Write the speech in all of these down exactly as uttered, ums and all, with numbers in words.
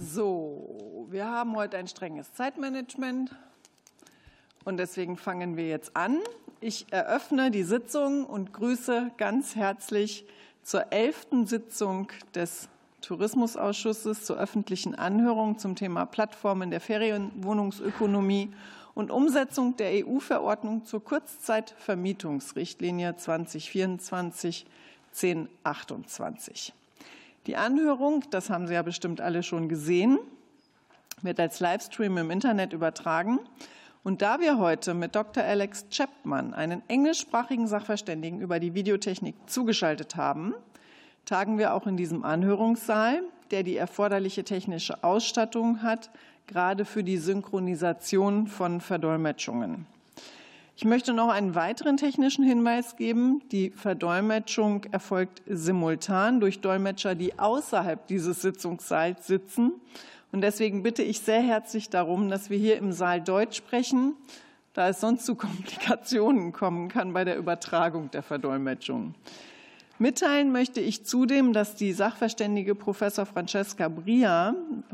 So, wir haben heute ein strenges Zeitmanagement und deswegen fangen wir jetzt an. Ich eröffne die Sitzung und grüße ganz herzlich zur elften Sitzung des Tourismusausschusses zur öffentlichen Anhörung zum Thema Plattformen der Ferienwohnungsökonomie und Umsetzung der E U-Verordnung zur Kurzzeitvermietungsrichtlinie zwanzig vierundzwanzig zehnhundertachtundzwanzig. Die Anhörung, das haben Sie ja bestimmt alle schon gesehen, wird als Livestream im Internet übertragen. Und da wir heute mit Doktor Alex Chapman einen englischsprachigen Sachverständigen über die Videotechnik zugeschaltet haben, tagen wir auch in diesem Anhörungssaal, der die erforderliche technische Ausstattung hat, gerade für die Synchronisation von Verdolmetschungen. Ich möchte noch einen weiteren technischen Hinweis geben. Die Verdolmetschung erfolgt simultan durch Dolmetscher, die außerhalb dieses Sitzungssaals sitzen. Und deswegen bitte ich sehr herzlich darum, dass wir hier im Saal Deutsch sprechen, da es sonst zu Komplikationen kommen kann bei der Übertragung der Verdolmetschung. Mitteilen möchte ich zudem, dass die Sachverständige Professor Francesca Bria,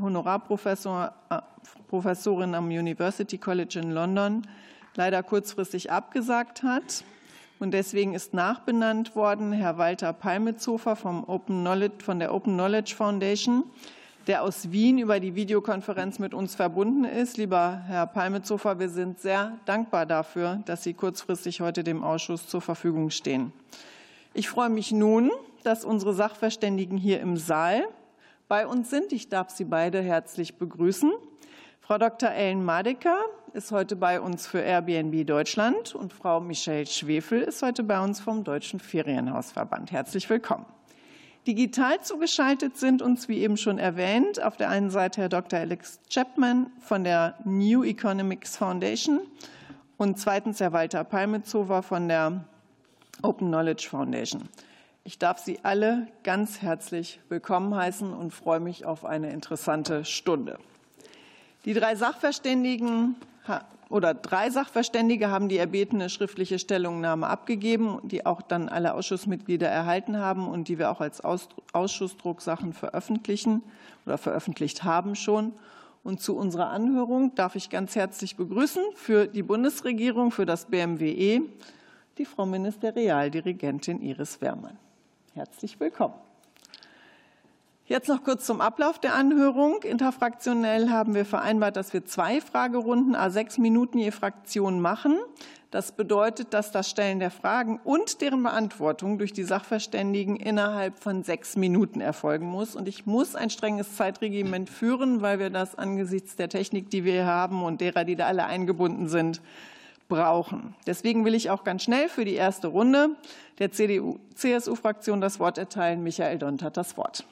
Honorarprofessorin am University College in London, leider kurzfristig abgesagt hat. Und deswegen ist nachbenannt worden Herr Walter Palmitzofer vom Open Knowledge, von der Open Knowledge Foundation, der aus Wien über die Videokonferenz mit uns verbunden ist. Lieber Herr Palmitzofer, wir sind sehr dankbar dafür, dass Sie kurzfristig heute dem Ausschuss zur Verfügung stehen. Ich freue mich nun, dass unsere Sachverständigen hier im Saal bei uns sind. Ich darf Sie beide herzlich begrüßen. Frau Doktor Ellen Madecker ist heute bei uns für Airbnb Deutschland und Frau Michelle Schwefel ist heute bei uns vom Deutschen Ferienhausverband. Herzlich willkommen. Digital zugeschaltet sind uns, wie eben schon erwähnt, auf der einen Seite Herr Doktor Alex Chapman von der New Economics Foundation und zweitens Herr Walter Palmitzofer von der Open Knowledge Foundation. Ich darf Sie alle ganz herzlich willkommen heißen und freue mich auf eine interessante Stunde. Die drei Sachverständigen oder drei Sachverständige haben die erbetene schriftliche Stellungnahme abgegeben, die auch dann alle Ausschussmitglieder erhalten haben und die wir auch als Ausschussdrucksachen veröffentlichen oder veröffentlicht haben schon. Und zu unserer Anhörung darf ich ganz herzlich begrüßen für die Bundesregierung, für das B M W E, die Frau Ministerialdirigentin Iris Wehrmann. Herzlich willkommen. Jetzt noch kurz zum Ablauf der Anhörung. Interfraktionell haben wir vereinbart, dass wir zwei Fragerunden à sechs Minuten je Fraktion machen. Das bedeutet, dass das Stellen der Fragen und deren Beantwortung durch die Sachverständigen innerhalb von sechs Minuten erfolgen muss. Und ich muss ein strenges Zeitregiment führen, weil wir das angesichts der Technik, die wir hier haben und derer, die da alle eingebunden sind, brauchen. Deswegen will ich auch ganz schnell für die erste Runde der C D U C S U-Fraktion das Wort erteilen. Michael Dont hat das Wort.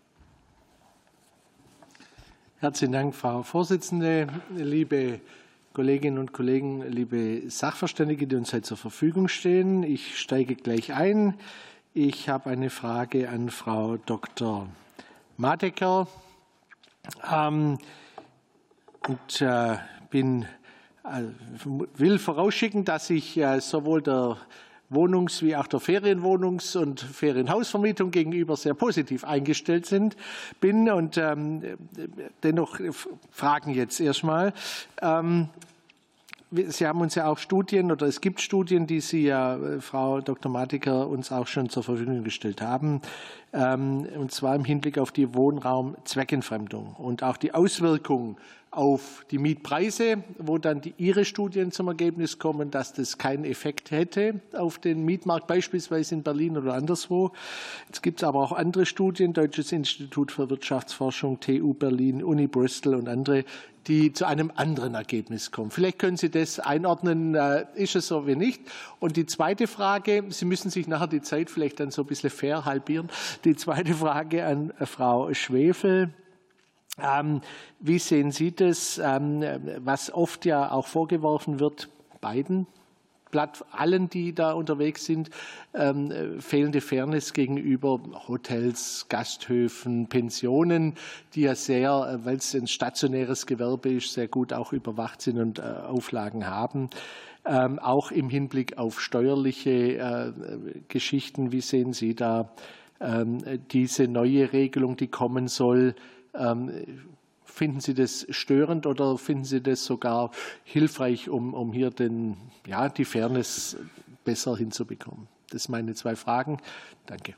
Herzlichen Dank, Frau Vorsitzende, liebe Kolleginnen und Kollegen, liebe Sachverständige, die uns heute zur Verfügung stehen. Ich steige gleich ein. Ich habe eine Frage an Frau Doktor Madecker ähm, und äh, bin, äh, will vorausschicken, dass ich äh, sowohl der Wohnungs- wie auch der Ferienwohnungs- und Ferienhausvermietung gegenüber sehr positiv eingestellt sind, bin. Und ähm, dennoch Fragen jetzt erstmal. Ähm, Sie haben uns ja auch Studien oder es gibt Studien, die Sie ja, Frau Doktor Madecker, uns auch schon zur Verfügung gestellt haben, ähm, und zwar im Hinblick auf die Wohnraumzweckentfremdung und auch die Auswirkungen auf die Mietpreise, wo dann die Ihre Studien zum Ergebnis kommen, dass das keinen Effekt hätte auf den Mietmarkt, beispielsweise in Berlin oder anderswo. Jetzt gibt es aber auch andere Studien, Deutsches Institut für Wirtschaftsforschung, T U Berlin, Uni Bristol und andere, die zu einem anderen Ergebnis kommen. Vielleicht können Sie das einordnen, ist es so wie nicht? Und die zweite Frage, Sie müssen sich nachher die Zeit vielleicht dann so ein bisschen fair halbieren. Die zweite Frage an Frau Schwefel. Ähm, wie sehen Sie das, ähm, was oft ja auch vorgeworfen wird, beiden, allen, die da unterwegs sind, ähm, fehlende Fairness gegenüber Hotels, Gasthöfen, Pensionen, die ja sehr, weil es ein stationäres Gewerbe ist, sehr gut auch überwacht sind und äh, Auflagen haben. Ähm, auch im Hinblick auf steuerliche äh, Geschichten, wie sehen Sie da ähm, diese neue Regelung, die kommen soll? Ähm, Finden Sie das störend oder finden Sie das sogar hilfreich, um, um hier den, ja, die Fairness besser hinzubekommen? Das sind meine zwei Fragen. Danke.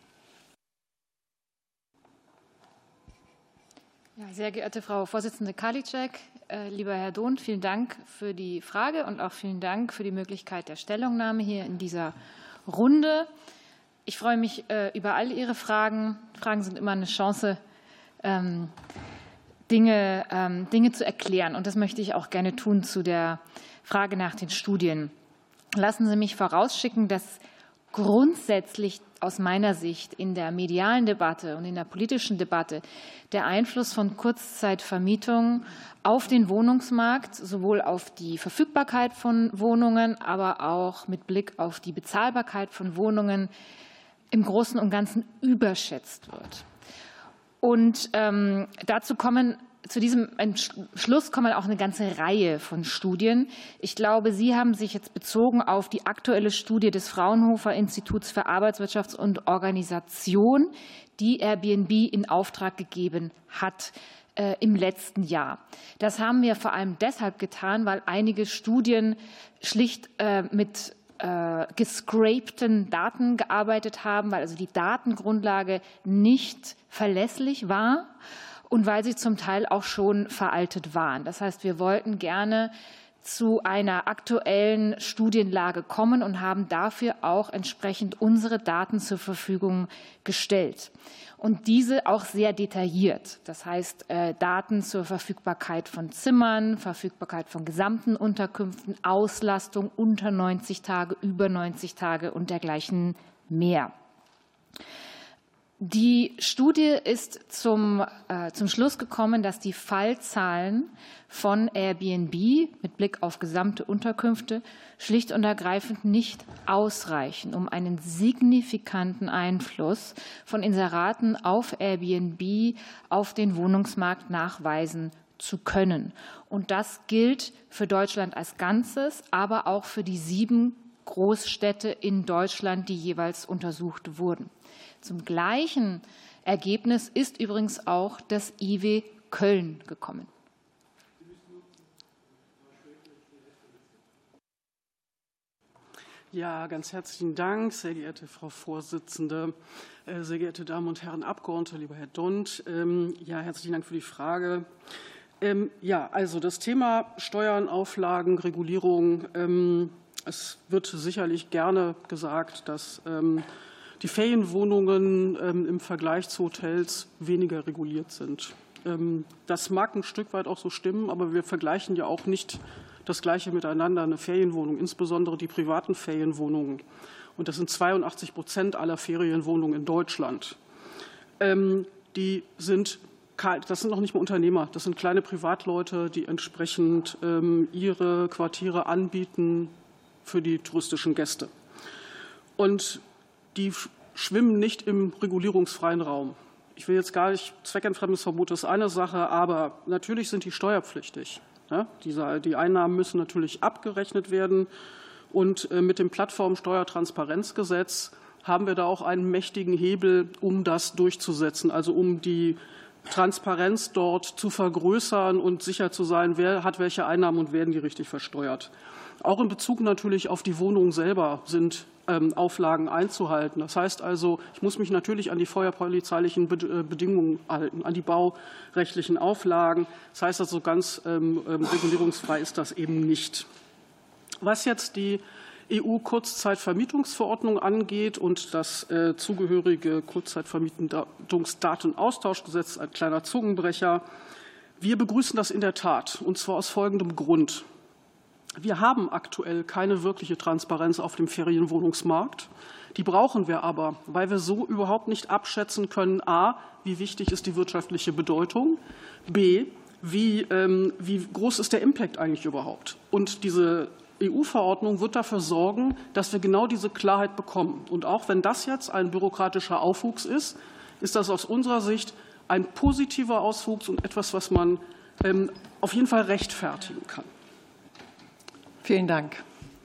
Ja, sehr geehrte Frau Vorsitzende Karliczek, äh, lieber Herr Dohn, vielen Dank für die Frage und auch vielen Dank für die Möglichkeit der Stellungnahme hier in dieser Runde. Ich freue mich äh, über all Ihre Fragen. Fragen sind immer eine Chance, ähm, Dinge, ähm, Dinge zu erklären. Und das möchte ich auch gerne tun zu der Frage nach den Studien. Lassen Sie mich vorausschicken, dass grundsätzlich aus meiner Sicht in der medialen Debatte und in der politischen Debatte der Einfluss von Kurzzeitvermietung auf den Wohnungsmarkt, sowohl auf die Verfügbarkeit von Wohnungen, aber auch mit Blick auf die Bezahlbarkeit von Wohnungen im Großen und Ganzen überschätzt wird. Und ähm, dazu kommen Zu diesem Schluss kommen auch eine ganze Reihe von Studien. Ich glaube, Sie haben sich jetzt bezogen auf die aktuelle Studie des Fraunhofer Instituts für Arbeitswirtschaft und Organisation, die Airbnb in Auftrag gegeben hat äh, im letzten Jahr. Das haben wir vor allem deshalb getan, weil einige Studien schlicht äh, mit äh, gescrapten Daten gearbeitet haben, weil also die Datengrundlage nicht verlässlich war und weil sie zum Teil auch schon veraltet waren. Das heißt, wir wollten gerne zu einer aktuellen Studienlage kommen und haben dafür auch entsprechend unsere Daten zur Verfügung gestellt. Und diese auch sehr detailliert. Das heißt, Daten zur Verfügbarkeit von Zimmern, Verfügbarkeit von gesamten Unterkünften, Auslastung unter neunzig Tage, über neunzig Tage und dergleichen mehr. Die Studie ist zum, äh, zum Schluss gekommen, dass die Fallzahlen von Airbnb mit Blick auf gesamte Unterkünfte schlicht und ergreifend nicht ausreichen, um einen signifikanten Einfluss von Inseraten auf Airbnb auf den Wohnungsmarkt nachweisen zu können. Und das gilt für Deutschland als Ganzes, aber auch für die sieben Großstädte in Deutschland, die jeweils untersucht wurden. Zum gleichen Ergebnis ist übrigens auch das I W Köln gekommen. Ja, ganz herzlichen Dank, sehr geehrte Frau Vorsitzende, sehr geehrte Damen und Herren Abgeordnete, lieber Herr Dont. Ja, herzlichen Dank für die Frage. Ja, also das Thema Steuern, Auflagen, Regulierung. Es wird sicherlich gerne gesagt, dass die Ferienwohnungen im Vergleich zu Hotels weniger reguliert sind. Das mag ein Stück weit auch so stimmen, aber wir vergleichen ja auch nicht das Gleiche miteinander. Eine Ferienwohnung, insbesondere die privaten Ferienwohnungen, und das sind zweiundachtzig Prozent aller Ferienwohnungen in Deutschland, die sind, das sind noch nicht mal Unternehmer, das sind kleine Privatleute, die entsprechend ihre Quartiere anbieten für die touristischen Gäste. Und die schwimmen nicht im regulierungsfreien Raum. Ich will jetzt gar nicht, Zweckentfremdungsverbot ist eine Sache, aber natürlich sind die steuerpflichtig. Ja, diese, die Einnahmen müssen natürlich abgerechnet werden. Und mit dem Plattformsteuertransparenzgesetz haben wir da auch einen mächtigen Hebel, um das durchzusetzen, also um die Transparenz dort zu vergrößern und sicher zu sein, wer hat welche Einnahmen und werden die richtig versteuert. Auch in Bezug natürlich auf die Wohnung selber sind Auflagen einzuhalten. Das heißt also, ich muss mich natürlich an die feuerpolizeilichen Bedingungen halten, an die baurechtlichen Auflagen. Das heißt also, ganz regulierungsfrei ist das eben nicht. Was jetzt die E U-Kurzzeitvermietungsverordnung angeht und das zugehörige Kurzzeitvermietungsdatenaustauschgesetz, ein kleiner Zungenbrecher. Wir begrüßen das in der Tat, und zwar aus folgendem Grund. Wir haben aktuell keine wirkliche Transparenz auf dem Ferienwohnungsmarkt. Die brauchen wir aber, weil wir so überhaupt nicht abschätzen können, a, wie wichtig ist die wirtschaftliche Bedeutung, b, wie, ähm, wie groß ist der Impact eigentlich überhaupt. Und diese E U-Verordnung wird dafür sorgen, dass wir genau diese Klarheit bekommen. Und auch wenn das jetzt ein bürokratischer Aufwuchs ist, ist das aus unserer Sicht ein positiver Auswuchs und etwas, was man ähm, auf jeden Fall rechtfertigen kann. Vielen Dank.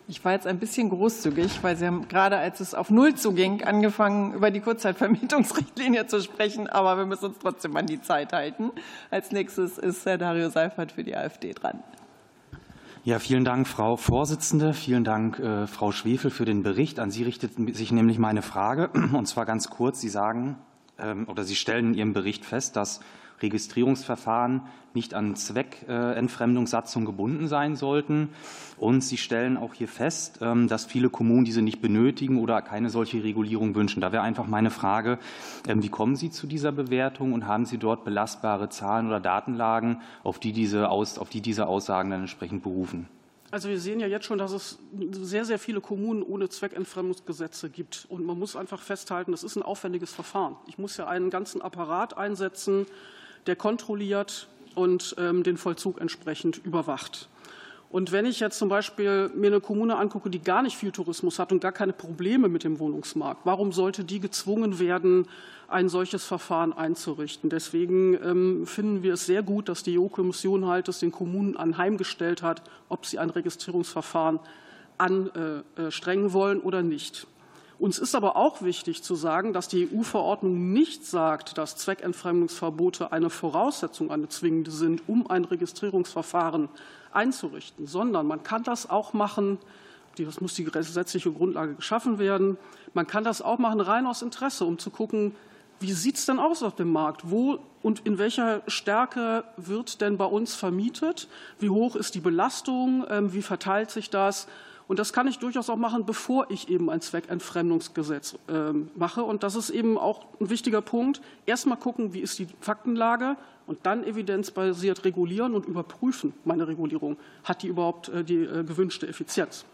Ich war jetzt ein bisschen großzügig, weil Sie haben gerade, als es auf Null zuging, angefangen, über die Kurzzeitvermietungsrichtlinie zu sprechen. Aber wir müssen uns trotzdem an die Zeit halten. Als nächstes ist Herr Dario Seifert für die AfD dran. Ja, vielen Dank, Frau Vorsitzende. Vielen Dank, äh, Frau Schwefel, für den Bericht. An Sie richtet sich nämlich meine Frage. Und zwar ganz kurz. Sie sagen ähm, oder Sie stellen in Ihrem Bericht fest, dass Registrierungsverfahren nicht an Zweckentfremdungssatzung gebunden sein sollten. Und Sie stellen auch hier fest, dass viele Kommunen diese nicht benötigen oder keine solche Regulierung wünschen. Da wäre einfach meine Frage, wie kommen Sie zu dieser Bewertung und haben Sie dort belastbare Zahlen oder Datenlagen, auf die diese, Aus, auf die diese Aussagen dann entsprechend berufen? Also wir sehen ja jetzt schon, dass es sehr, sehr viele Kommunen ohne Zweckentfremdungsgesetze gibt. Und man muss einfach festhalten, das ist ein aufwendiges Verfahren. Ich muss ja einen ganzen Apparat einsetzen, der kontrolliert und ähm, den Vollzug entsprechend überwacht. Und wenn ich jetzt zum Beispiel mir eine Kommune angucke, die gar nicht viel Tourismus hat und gar keine Probleme mit dem Wohnungsmarkt, warum sollte die gezwungen werden, ein solches Verfahren einzurichten? Deswegen ähm, finden wir es sehr gut, dass die E U-Kommission halt es den Kommunen anheimgestellt hat, ob sie ein Registrierungsverfahren anstrengen wollen oder nicht. Uns ist aber auch wichtig zu sagen, dass die E U-Verordnung nicht sagt, dass Zweckentfremdungsverbote eine Voraussetzung, eine zwingende sind, um ein Registrierungsverfahren einzurichten, sondern man kann das auch machen, das muss die gesetzliche Grundlage geschaffen werden, man kann das auch machen rein aus Interesse, um zu gucken, wie sieht es denn aus auf dem Markt? Wo und in welcher Stärke wird denn bei uns vermietet? Wie hoch ist die Belastung? Wie verteilt sich das? Und das kann ich durchaus auch machen, bevor ich eben ein Zweckentfremdungsgesetz mache. Und das ist eben auch ein wichtiger Punkt. Erst mal gucken, wie ist die Faktenlage und dann evidenzbasiert regulieren und überprüfen, meine Regulierung. Hat die überhaupt die gewünschte Effizienz?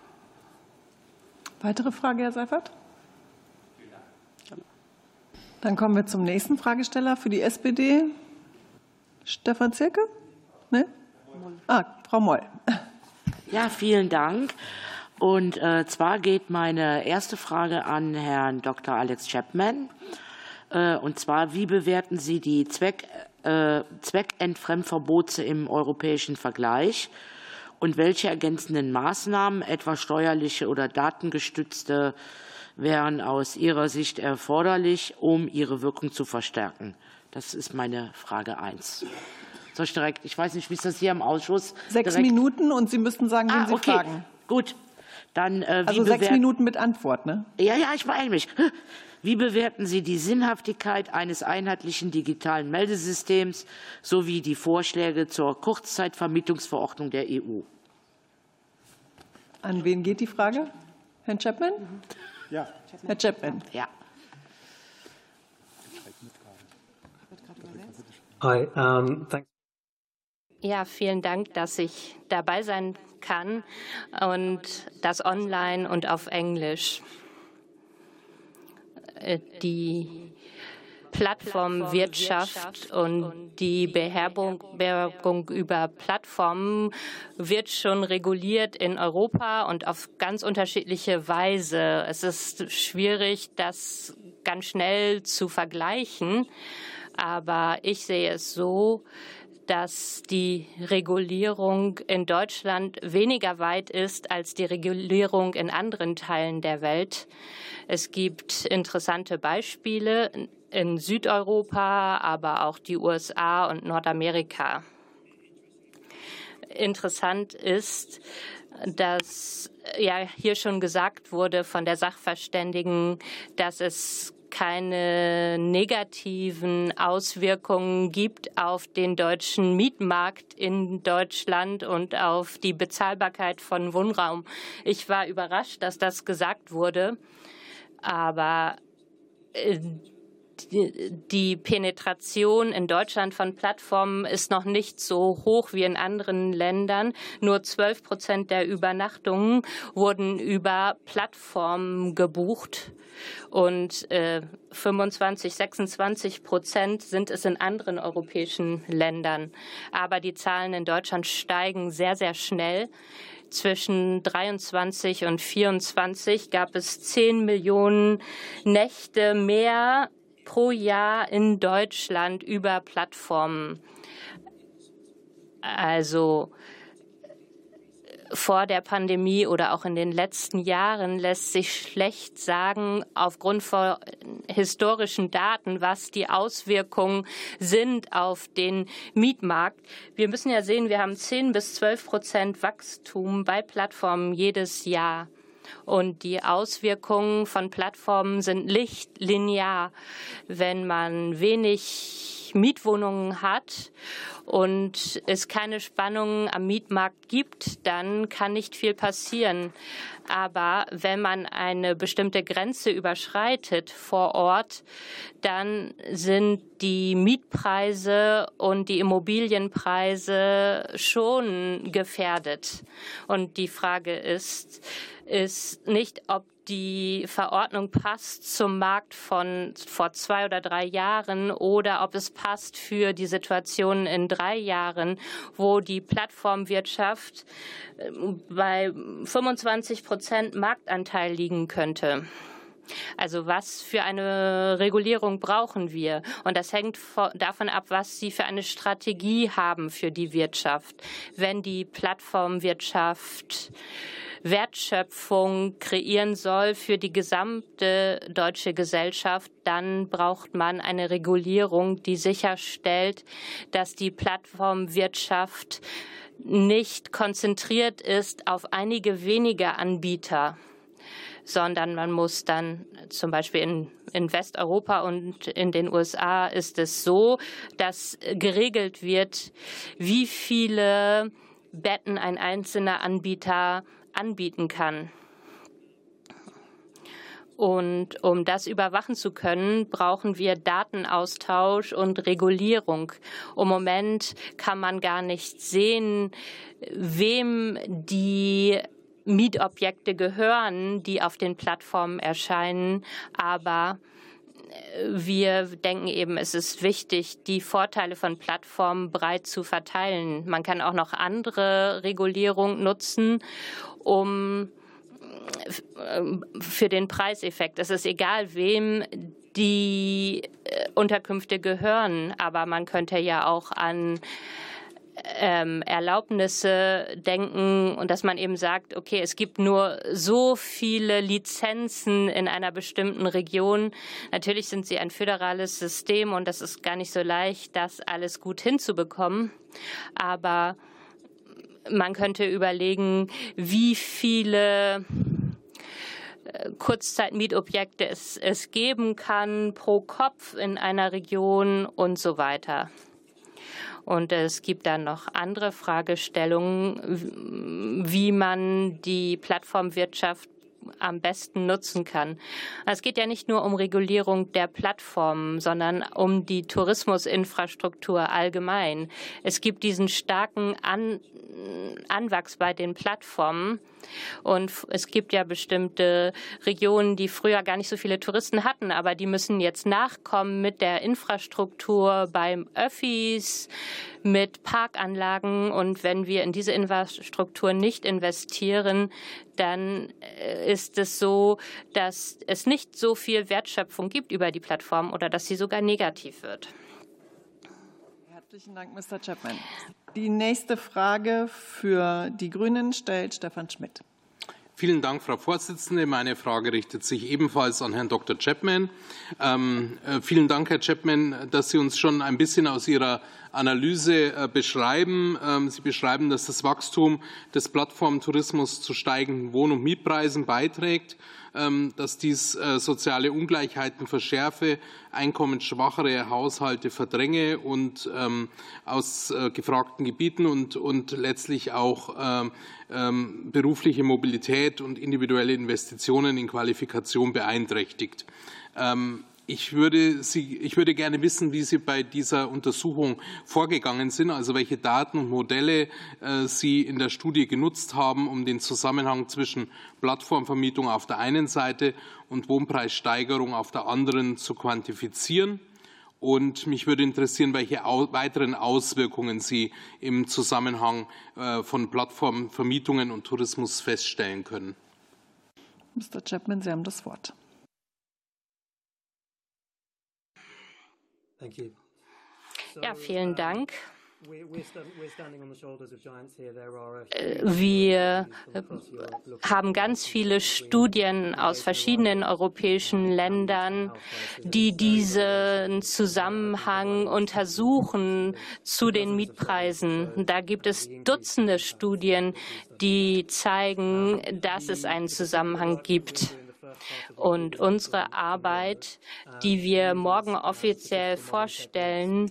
Weitere Frage, Herr Seifert? Dann kommen wir zum nächsten Fragesteller für die S P D. Stefan Zirke? Ne? Ah, Frau Moll. Ja, vielen Dank. Und äh, zwar geht meine erste Frage an Herrn Doktor Alex Chapman. Äh, und zwar, wie bewerten Sie die Zweck, äh, Zweckentfremdverbote im europäischen Vergleich? Und welche ergänzenden Maßnahmen, etwa steuerliche oder datengestützte, wären aus Ihrer Sicht erforderlich, um ihre Wirkung zu verstärken? Das ist meine Frage eins. Soll ich direkt, ich weiß nicht, wie ist das hier im Ausschuss? Sechs direkt? Minuten und Sie müssten sagen, wen ah, Sie okay. fragen. Gut. Dann, äh, wie also sechs bewert... Minuten mit Antwort, ne? Ja, ja, ich beeile mich. Wie bewerten Sie die Sinnhaftigkeit eines einheitlichen digitalen Meldesystems sowie die Vorschläge zur Kurzzeitvermietungsverordnung der E U? An wen geht die Frage? Herrn Chapman? Ja. Herr Chapman. Ja. Hi, um, thanks. Ja, vielen Dank, dass ich dabei sein kann und das online und auf Englisch. Die Plattformwirtschaft und die Beherbergung über Plattformen wird schon reguliert in Europa und auf ganz unterschiedliche Weise. Es ist schwierig, das ganz schnell zu vergleichen, aber ich sehe es so, dass die Regulierung in Deutschland weniger weit ist als die Regulierung in anderen Teilen der Welt. Es gibt interessante Beispiele in Südeuropa, aber auch die U S A und Nordamerika. Interessant ist, dass ja hier schon gesagt wurde von der Sachverständigen, dass es keine negativen Auswirkungen gibt auf den deutschen Mietmarkt in Deutschland und auf die Bezahlbarkeit von Wohnraum. Ich war überrascht, dass das gesagt wurde, aber die Penetration in Deutschland von Plattformen ist noch nicht so hoch wie in anderen Ländern. Nur zwölf Prozent der Übernachtungen wurden über Plattformen gebucht und äh, fünfundzwanzig, sechsundzwanzig Prozent sind es in anderen europäischen Ländern. Aber die Zahlen in Deutschland steigen sehr, sehr schnell. Zwischen dreiundzwanzig und vierundzwanzig gab es zehn Millionen Nächte mehr pro Jahr in Deutschland über Plattformen. Also vor der Pandemie oder auch in den letzten Jahren lässt sich schlecht sagen, aufgrund von historischen Daten, was die Auswirkungen sind auf den Mietmarkt. Wir müssen ja sehen, wir haben zehn bis zwölf Prozent Wachstum bei Plattformen jedes Jahr. Und die Auswirkungen von Plattformen sind nicht linear. Wenn man wenig Mietwohnungen hat und es keine Spannungen am Mietmarkt gibt, dann kann nicht viel passieren. Aber wenn man eine bestimmte Grenze überschreitet vor Ort, dann sind die Mietpreise und die Immobilienpreise schon gefährdet. Und die Frage ist, ist nicht, ob die Verordnung passt zum Markt von vor zwei oder drei Jahren oder ob es passt für die Situation in drei Jahren, wo die Plattformwirtschaft bei fünfundzwanzig Prozent Marktanteil liegen könnte. Also was für eine Regulierung brauchen wir? Und das hängt davon ab, was Sie für eine Strategie haben für die Wirtschaft. Wenn die Plattformwirtschaft Wertschöpfung kreieren soll für die gesamte deutsche Gesellschaft, dann braucht man eine Regulierung, die sicherstellt, dass die Plattformwirtschaft nicht konzentriert ist auf einige wenige Anbieter, sondern man muss dann zum Beispiel in, in Westeuropa und in den U S A ist es so, dass geregelt wird, wie viele Betten ein einzelner Anbieter anbieten kann. Und um das überwachen zu können, brauchen wir Datenaustausch und Regulierung. Im Moment kann man gar nicht sehen, wem die Mietobjekte gehören, die auf den Plattformen erscheinen. Aber wir denken eben, es ist wichtig, die Vorteile von Plattformen breit zu verteilen. Man kann auch noch andere Regulierung nutzen, um für den Preiseffekt. Es ist egal, wem die Unterkünfte gehören, aber man könnte ja auch an Ähm, Erlaubnisse denken und dass man eben sagt, okay, es gibt nur so viele Lizenzen in einer bestimmten Region. Natürlich sind sie ein föderales System und das ist gar nicht so leicht, das alles gut hinzubekommen. Aber man könnte überlegen, wie viele Kurzzeitmietobjekte es, es geben kann pro Kopf in einer Region und so weiter. Und es gibt dann noch andere Fragestellungen, wie man die Plattformwirtschaft am besten nutzen kann. Es geht ja nicht nur um Regulierung der Plattformen, sondern um die Tourismusinfrastruktur allgemein. Es gibt diesen starken An- Anwachs bei den Plattformen. Und es gibt ja bestimmte Regionen, die früher gar nicht so viele Touristen hatten, aber die müssen jetzt nachkommen mit der Infrastruktur beim Öffis, mit Parkanlagen. Und wenn wir in diese Infrastruktur nicht investieren, dann ist es so, dass es nicht so viel Wertschöpfung gibt über die Plattform oder dass sie sogar negativ wird. Herzlichen Dank, Mister Chapman. Die nächste Frage für die Grünen stellt Stefan Schmidt. Vielen Dank, Frau Vorsitzende. Meine Frage richtet sich ebenfalls an Herrn Doktor Chapman. Ähm, äh, vielen Dank, Herr Chapman, dass Sie uns schon ein bisschen aus Ihrer Analyse äh, beschreiben. Ähm, Sie beschreiben, dass das Wachstum des Plattformtourismus zu steigenden Wohn- und Mietpreisen beiträgt, ähm, dass dies äh, soziale Ungleichheiten verschärfe, einkommensschwachere Haushalte verdränge und ähm, aus äh, gefragten Gebieten und, und letztlich auch ähm, ähm, berufliche Mobilität und individuelle Investitionen in Qualifikation beeinträchtigt. Ähm, Ich würde, Sie, ich würde gerne wissen, wie Sie bei dieser Untersuchung vorgegangen sind, also welche Daten und Modelle äh, Sie in der Studie genutzt haben, um den Zusammenhang zwischen Plattformvermietung auf der einen Seite und Wohnpreissteigerung auf der anderen zu quantifizieren. Und mich würde interessieren, welche au- weiteren Auswirkungen Sie im Zusammenhang äh, von Plattformvermietungen und Tourismus feststellen können. Mister Chapman, Sie haben das Wort. Ja, vielen Dank. Wir haben ganz viele Studien aus verschiedenen europäischen Ländern, die diesen Zusammenhang untersuchen zu den Mietpreisen. Da gibt es Dutzende Studien, die zeigen, dass es einen Zusammenhang gibt. Und unsere Arbeit, die wir morgen offiziell vorstellen,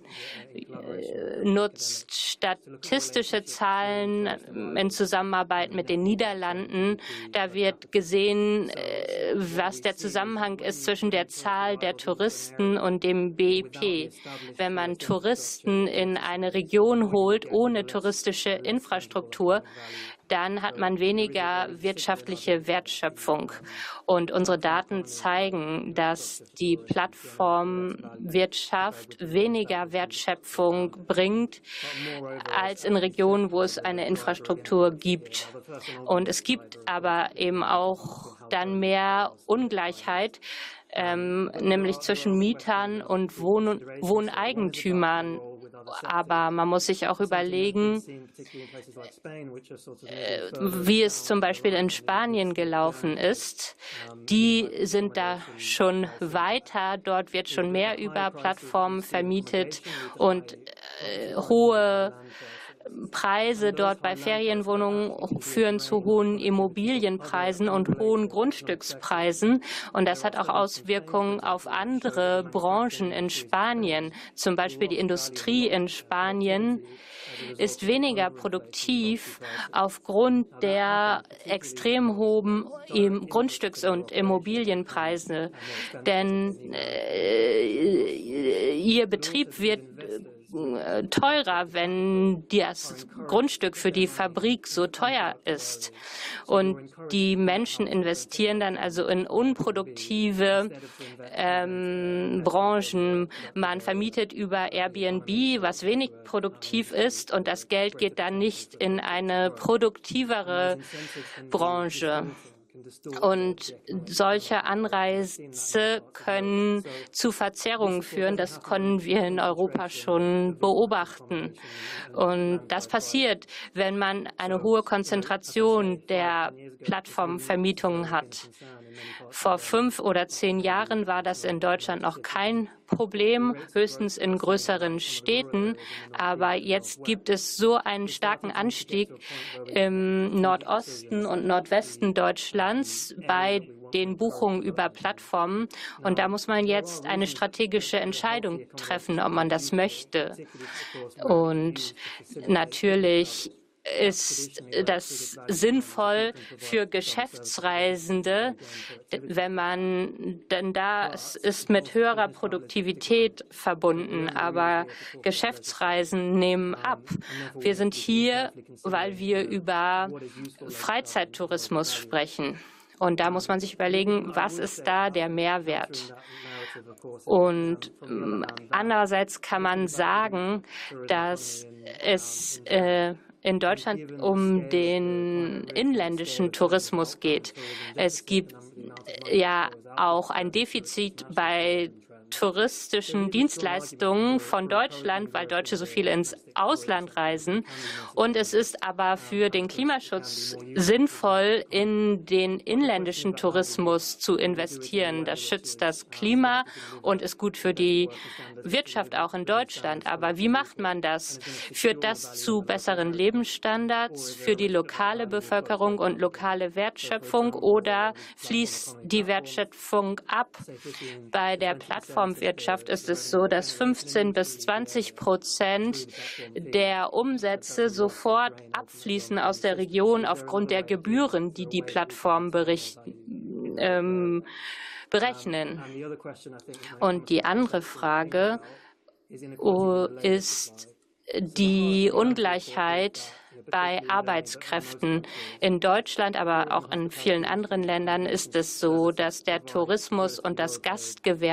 nutzt statistische Zahlen in Zusammenarbeit mit den Niederlanden. Da wird gesehen, was der Zusammenhang ist zwischen der Zahl der Touristen und dem B I P. Wenn man Touristen in eine Region holt ohne touristische Infrastruktur, dann hat man weniger wirtschaftliche Wertschöpfung. Und unsere Daten zeigen, dass die Plattformwirtschaft weniger Wertschöpfung bringt als in Regionen, wo es eine Infrastruktur gibt. Und es gibt aber eben auch dann mehr Ungleichheit, ähm, nämlich zwischen Mietern und Wohn- Wohneigentümern. Aber man muss sich auch überlegen, wie es zum Beispiel in Spanien gelaufen ist. Die sind da schon weiter. Dort wird schon mehr über Plattformen vermietet und äh, hohe Preise dort bei Ferienwohnungen führen zu hohen Immobilienpreisen und hohen Grundstückspreisen. Und das hat auch Auswirkungen auf andere Branchen in Spanien. Zum Beispiel die Industrie in Spanien ist weniger produktiv aufgrund der extrem hohen Grundstücks- und Immobilienpreise. Denn äh, ihr Betrieb wird teurer, wenn das Grundstück für die Fabrik so teuer ist. Und die Menschen investieren dann also in unproduktive ähm, Branchen. Man vermietet über Airbnb, was wenig produktiv ist, und das Geld geht dann nicht in eine produktivere Branche. Und solche Anreize können zu Verzerrungen führen. Das können wir in Europa schon beobachten. Und das passiert, wenn man eine hohe Konzentration der Plattformvermietungen hat. Vor fünf oder zehn Jahren war das in Deutschland noch kein Problem, höchstens in größeren Städten. Aber jetzt gibt es so einen starken Anstieg im Nordosten und Nordwesten Deutschlands bei den Buchungen über Plattformen. Und da muss man jetzt eine strategische Entscheidung treffen, ob man das möchte. Und natürlich ist das sinnvoll für Geschäftsreisende, wenn man, denn das ist mit höherer Produktivität verbunden, aber Geschäftsreisen nehmen ab. Wir sind hier, weil wir über Freizeittourismus sprechen. Und da muss man sich überlegen, was ist da der Mehrwert? Und andererseits kann man sagen, dass es äh, in Deutschland um den inländischen Tourismus geht. Es gibt ja auch ein Defizit bei touristischen Dienstleistungen von Deutschland, weil Deutsche so viel ins Ausland reisen. Und es ist aber für den Klimaschutz sinnvoll, in den inländischen Tourismus zu investieren. Das schützt das Klima und ist gut für die Wirtschaft auch in Deutschland. Aber wie macht man das? Führt das zu besseren Lebensstandards für die lokale Bevölkerung und lokale Wertschöpfung, oder fließt die Wertschöpfung ab? Bei der Plattformwirtschaft ist es so, dass fünfzehn bis zwanzig Prozent der Umsätze sofort abfließen aus der Region aufgrund der Gebühren, die die Plattformen berichten, ähm, berechnen. Und die andere Frage ist die Ungleichheit bei Arbeitskräften. In Deutschland, aber auch in vielen anderen Ländern ist es so, dass der Tourismus und das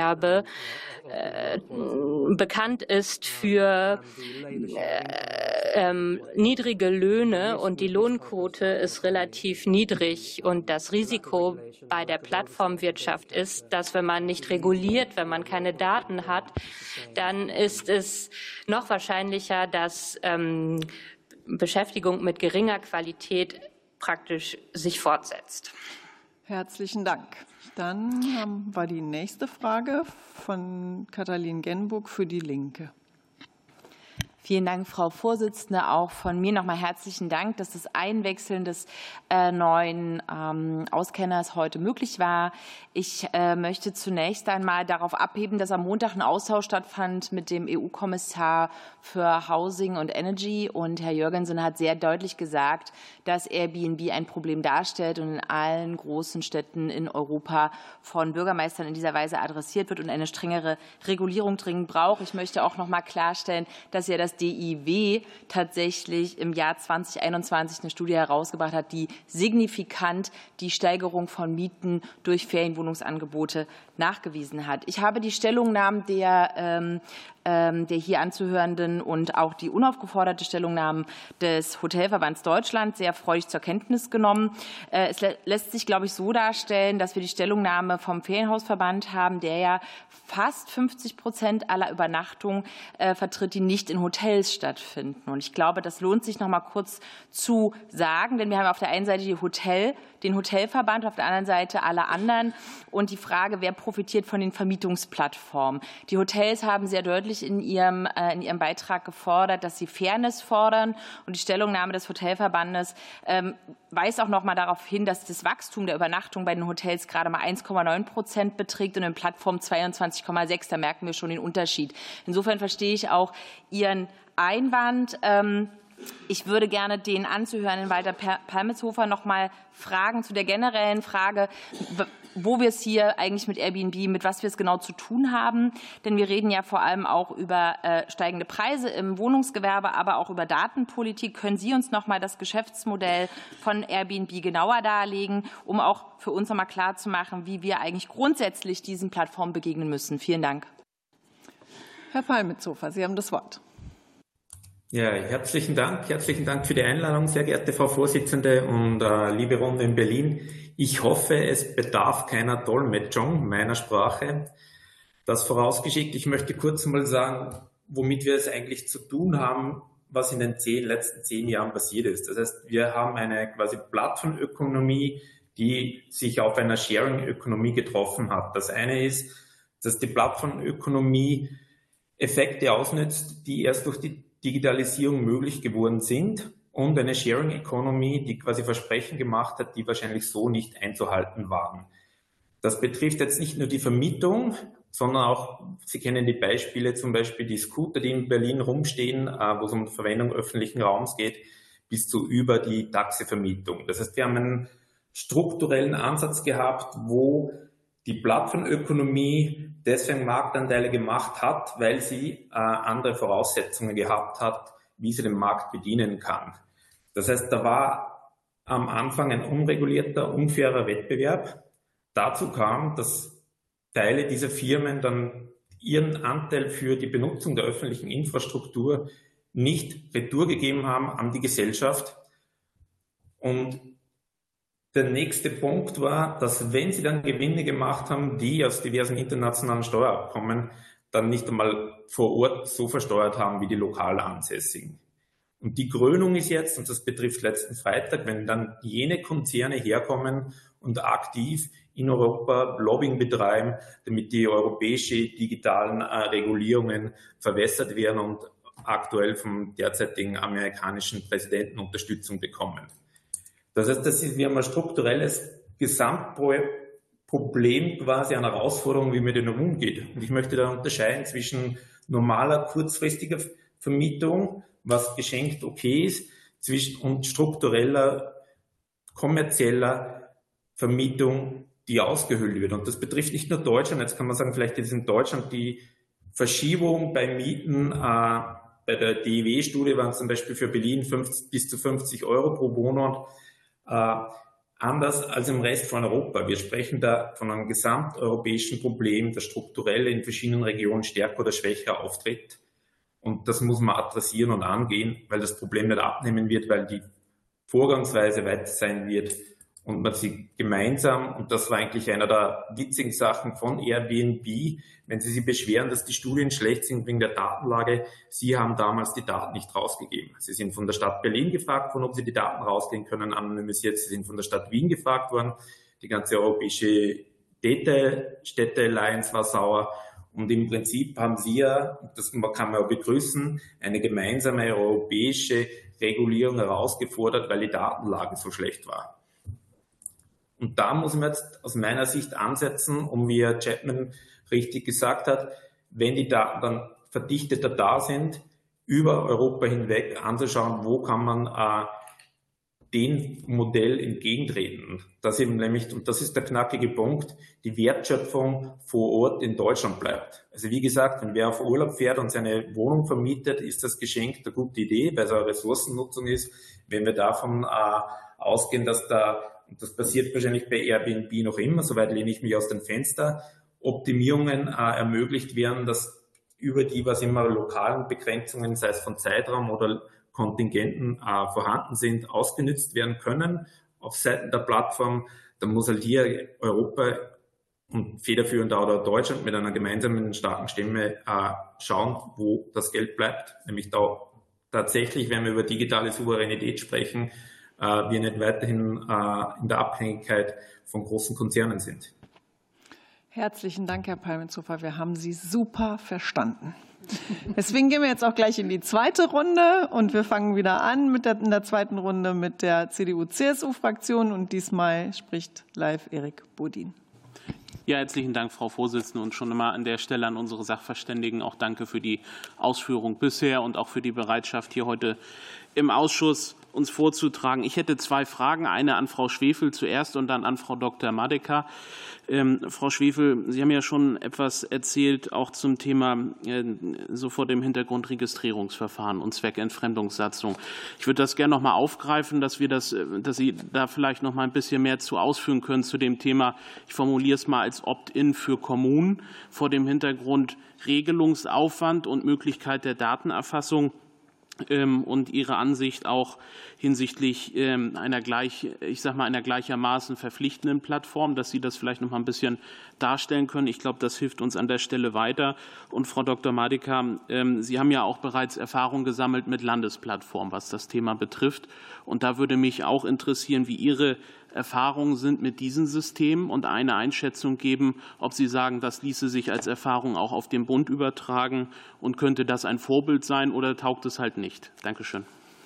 Gastgewerbe äh, bekannt ist für äh, ähm, niedrige Löhne und die Lohnquote ist relativ niedrig. Und das Risiko bei der Plattformwirtschaft ist, dass wenn man nicht reguliert, wenn man keine Daten hat, dann ist es noch wahrscheinlicher, dass ähm, Beschäftigung mit geringer Qualität praktisch sich fortsetzt. Herzlichen Dank. Dann haben wir die nächste Frage von Katalin Genburg für die Linke. Vielen Dank, Frau Vorsitzende. Auch von mir nochmal herzlichen Dank, dass das Einwechseln des äh, neuen ähm, Auskenners heute möglich war. Ich äh, möchte zunächst einmal darauf abheben, dass am Montag ein Austausch stattfand mit dem E U-Kommissar für Housing und Energy. Und Herr Jürgensen hat sehr deutlich gesagt, dass Airbnb ein Problem darstellt und in allen großen Städten in Europa von Bürgermeistern in dieser Weise adressiert wird und eine strengere Regulierung dringend braucht. Ich möchte auch noch mal klarstellen, dass ja das D I W tatsächlich im Jahr zweitausendeinundzwanzig eine Studie herausgebracht hat, die signifikant die Steigerung von Mieten durch Ferienwohnungsangebote nachgewiesen hat. Ich habe die Stellungnahmen der ähm, der hier anzuhörenden und auch die unaufgeforderte Stellungnahme des Hotelverbands Deutschland sehr freudig zur Kenntnis genommen. Es lässt sich, glaube ich, so darstellen, dass wir die Stellungnahme vom Ferienhausverband haben, der ja fast fünfzig Prozent aller Übernachtungen äh, vertritt, die nicht in Hotels stattfinden. Und ich glaube, das lohnt sich noch mal kurz zu sagen, denn wir haben auf der einen Seite die Hotel, den Hotelverband, auf der anderen Seite alle anderen und die Frage, wer profitiert von den Vermietungsplattformen. Die Hotels haben sehr deutlich in ihrem, äh, in ihrem Beitrag gefordert, dass sie Fairness fordern, und die Stellungnahme des Hotelverbandes ähm, weist auch noch mal darauf hin, dass das Wachstum der Übernachtung bei den Hotels gerade mal eins Komma neun Prozent beträgt und in Plattform zweiundzwanzig Komma sechs. Da merken wir schon den Unterschied. Insofern verstehe ich auch Ihren Einwand. Ähm, Ich würde gerne den Anzuhörenden Walter Palmetshofer noch mal fragen zu der generellen Frage, wo wir es hier eigentlich mit Airbnb, mit was wir es genau zu tun haben. Denn wir reden ja vor allem auch über äh, steigende Preise im Wohnungsgewerbe, aber auch über Datenpolitik. Können Sie uns noch mal das Geschäftsmodell von Airbnb genauer darlegen, um auch für uns noch mal klarzumachen, wie wir eigentlich grundsätzlich diesen Plattformen begegnen müssen? Vielen Dank. Herr Palmetshofer, Sie haben das Wort. Ja, herzlichen Dank. Herzlichen Dank für die Einladung, sehr geehrte Frau Vorsitzende und äh, liebe Runde in Berlin. Ich hoffe, es bedarf keiner Dolmetschung meiner Sprache. Das vorausgeschickt. Ich möchte kurz mal sagen, womit wir es eigentlich zu tun haben, was in den zehn, letzten zehn Jahren passiert ist. Das heißt, wir haben eine quasi Plattformökonomie, die sich auf einer Sharing-Ökonomie getroffen hat. Das eine ist, dass die Plattformökonomie Effekte ausnutzt, die erst durch die Digitalisierung möglich geworden sind, und eine Sharing Economy, die quasi Versprechen gemacht hat, die wahrscheinlich so nicht einzuhalten waren. Das betrifft jetzt nicht nur die Vermietung, sondern auch, Sie kennen die Beispiele, zum Beispiel die Scooter, die in Berlin rumstehen, wo es um die Verwendung öffentlichen Raums geht, bis zu über die Taxivermietung. Das heißt, wir haben einen strukturellen Ansatz gehabt, wo die Plattformökonomie deswegen Marktanteile gemacht hat, weil sie äh, andere Voraussetzungen gehabt hat, wie sie den Markt bedienen kann. Das heißt, da war am Anfang ein unregulierter, unfairer Wettbewerb. Dazu kam, dass Teile dieser Firmen dann ihren Anteil für die Benutzung der öffentlichen Infrastruktur nicht retour gegeben haben an die Gesellschaft. Und der nächste Punkt war, dass wenn sie dann Gewinne gemacht haben, die aus diversen internationalen Steuerabkommen dann nicht einmal vor Ort so versteuert haben wie die lokal Ansässigen. Und die Krönung ist jetzt, und das betrifft letzten Freitag, wenn dann jene Konzerne herkommen und aktiv in Europa Lobbying betreiben, damit die europäischen digitalen äh, Regulierungen verwässert werden und aktuell vom derzeitigen amerikanischen Präsidenten Unterstützung bekommen. Das heißt, das ist, wir haben ein strukturelles Gesamtproblem, quasi eine Herausforderung, wie man damit umgeht. Und ich möchte da unterscheiden zwischen normaler, kurzfristiger Vermietung, was geschenkt okay ist, zwischen, und struktureller, kommerzieller Vermietung, die ausgehöhlt wird. Und das betrifft nicht nur Deutschland. Jetzt kann man sagen, vielleicht ist in Deutschland die Verschiebung bei Mieten, äh, bei der D I W-Studie waren es zum Beispiel für Berlin fünfzig bis zu fünfzig Euro pro Monat. Äh, anders als im Rest von Europa. Wir sprechen da von einem gesamteuropäischen Problem, das strukturell in verschiedenen Regionen stärker oder schwächer auftritt. Und das muss man adressieren und angehen, weil das Problem nicht abnehmen wird, weil die Vorgangsweise weiter sein wird und man sie gemeinsam, und das war eigentlich einer der witzigen Sachen von Airbnb, wenn Sie sich beschweren, dass die Studien schlecht sind wegen der Datenlage, Sie haben damals die Daten nicht rausgegeben. Sie sind von der Stadt Berlin gefragt worden, ob Sie die Daten rausgeben können, anonymisiert. Sie sind von der Stadt Wien gefragt worden. Die ganze europäische Städte, Städte Alliance war sauer. Und im Prinzip haben Sie ja, das kann man auch begrüßen, eine gemeinsame europäische Regulierung herausgefordert, weil die Datenlage so schlecht war. Und da muss man jetzt aus meiner Sicht ansetzen, um wie Herr Chapman richtig gesagt hat, wenn die Daten dann verdichteter da sind, über Europa hinweg anzuschauen, wo kann man äh, dem Modell entgegentreten. Das eben nämlich, und das ist der knackige Punkt, die Wertschöpfung vor Ort in Deutschland bleibt. Also wie gesagt, wenn wer auf Urlaub fährt und seine Wohnung vermietet, ist das Geschenk eine gute Idee, weil es eine Ressourcennutzung ist. Wenn wir davon äh, ausgehen, dass da, und das passiert wahrscheinlich bei Airbnb noch immer, soweit lehne ich mich aus dem Fenster, Optimierungen äh, ermöglicht werden, dass über die, was immer lokalen Begrenzungen, sei es von Zeitraum oder Kontingenten äh, vorhanden sind, ausgenutzt werden können auf Seiten der Plattform. Dann muss halt hier Europa und federführend auch Deutschland mit einer gemeinsamen starken Stimme äh, schauen, wo das Geld bleibt. Nämlich da tatsächlich, wenn wir über digitale Souveränität sprechen, äh, wir nicht weiterhin äh, in der Abhängigkeit von großen Konzernen sind. Herzlichen Dank, Herr Palmenzofer. Wir haben Sie super verstanden. Deswegen gehen wir jetzt auch gleich in die zweite Runde und wir fangen wieder an mit der, in der zweiten Runde mit der C D U C S U-Fraktion und diesmal spricht live Erik Bodin. Ja, herzlichen Dank, Frau Vorsitzende, und schon immer an der Stelle an unsere Sachverständigen auch danke für die Ausführung bisher und auch für die Bereitschaft, hier heute im Ausschuss uns vorzutragen. Ich hätte zwei Fragen, eine an Frau Schwefel zuerst und dann an Frau Doktor Madecker. Ähm, Frau Schwefel, Sie haben ja schon etwas erzählt, auch zum Thema äh, so vor dem Hintergrund Registrierungsverfahren und Zweckentfremdungssatzung. Ich würde das gerne noch mal aufgreifen, dass wir das, dass Sie da vielleicht noch mal ein bisschen mehr zu ausführen können zu dem Thema. Ich formuliere es mal als Opt-in für Kommunen vor dem Hintergrund Regelungsaufwand und Möglichkeit der Datenerfassung und Ihre Ansicht auch hinsichtlich einer gleich, ich sag mal, einer gleichermaßen verpflichtenden Plattform, dass Sie das vielleicht noch mal ein bisschen darstellen können. Ich glaube, das hilft uns an der Stelle weiter. Und Frau Doktor Madecker, Sie haben ja auch bereits Erfahrung gesammelt mit Landesplattformen, was das Thema betrifft. Und da würde mich auch interessieren, wie Ihre Erfahrungen sind mit diesen Systemen und eine Einschätzung geben, ob Sie sagen, das ließe sich als Erfahrung auch auf den Bund übertragen und könnte das ein Vorbild sein oder taugt es halt nicht? Dankeschön.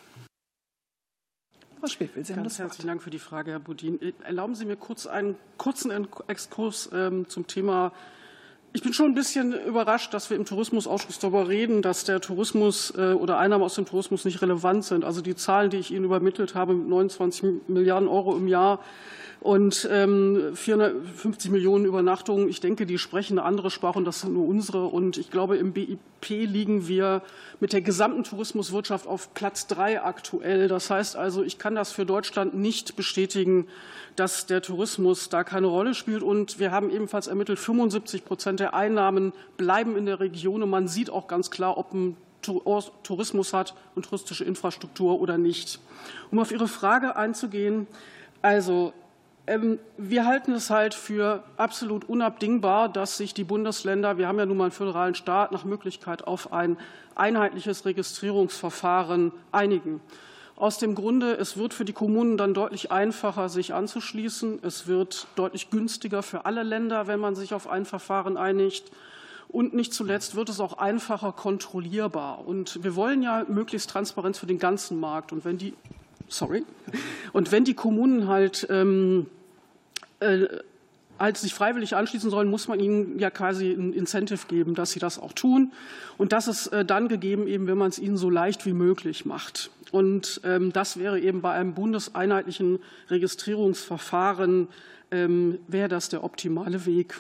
Frau Schwefel, Sie haben Ganz das Wort. herzlichen Dank für die Frage, Herr Bodin. Erlauben Sie mir kurz einen kurzen Exkurs ähm, zum Thema. Ich bin schon ein bisschen überrascht, dass wir im Tourismusausschuss darüber reden, dass der Tourismus äh, oder Einnahmen aus dem Tourismus nicht relevant sind. Also die Zahlen, die ich Ihnen übermittelt habe, mit neunundzwanzig Milliarden Euro im Jahr und ähm, vierhundertfünfzig Millionen Übernachtungen. Ich denke, die sprechen eine andere Sprache und das sind nur unsere. Und ich glaube, im B I P liegen wir mit der gesamten Tourismuswirtschaft auf Platz drei aktuell. Das heißt also, ich kann das für Deutschland nicht bestätigen, dass der Tourismus da keine Rolle spielt. Und wir haben ebenfalls ermittelt, fünfundsiebzig Prozent der Einnahmen bleiben in der Region. Und man sieht auch ganz klar, ob ein Tourismus hat und touristische Infrastruktur oder nicht. Um auf Ihre Frage einzugehen, also wir halten es halt für absolut unabdingbar, dass sich die Bundesländer, wir haben ja nun mal einen föderalen Staat, nach Möglichkeit auf ein einheitliches Registrierungsverfahren einigen. Aus dem Grunde, es wird für die Kommunen dann deutlich einfacher, sich anzuschließen. Es wird deutlich günstiger für alle Länder, wenn man sich auf ein Verfahren einigt. Und nicht zuletzt wird es auch einfacher kontrollierbar. Und wir wollen ja möglichst Transparenz für den ganzen Markt. Und wenn die Sorry. Und wenn die Kommunen halt, ähm, äh, halt sich freiwillig anschließen sollen, muss man ihnen ja quasi ein Incentive geben, dass sie das auch tun. Und das ist äh, dann gegeben, eben, wenn man es ihnen so leicht wie möglich macht. Und ähm, das wäre eben bei einem bundeseinheitlichen Registrierungsverfahren, ähm, wäre das der optimale Weg.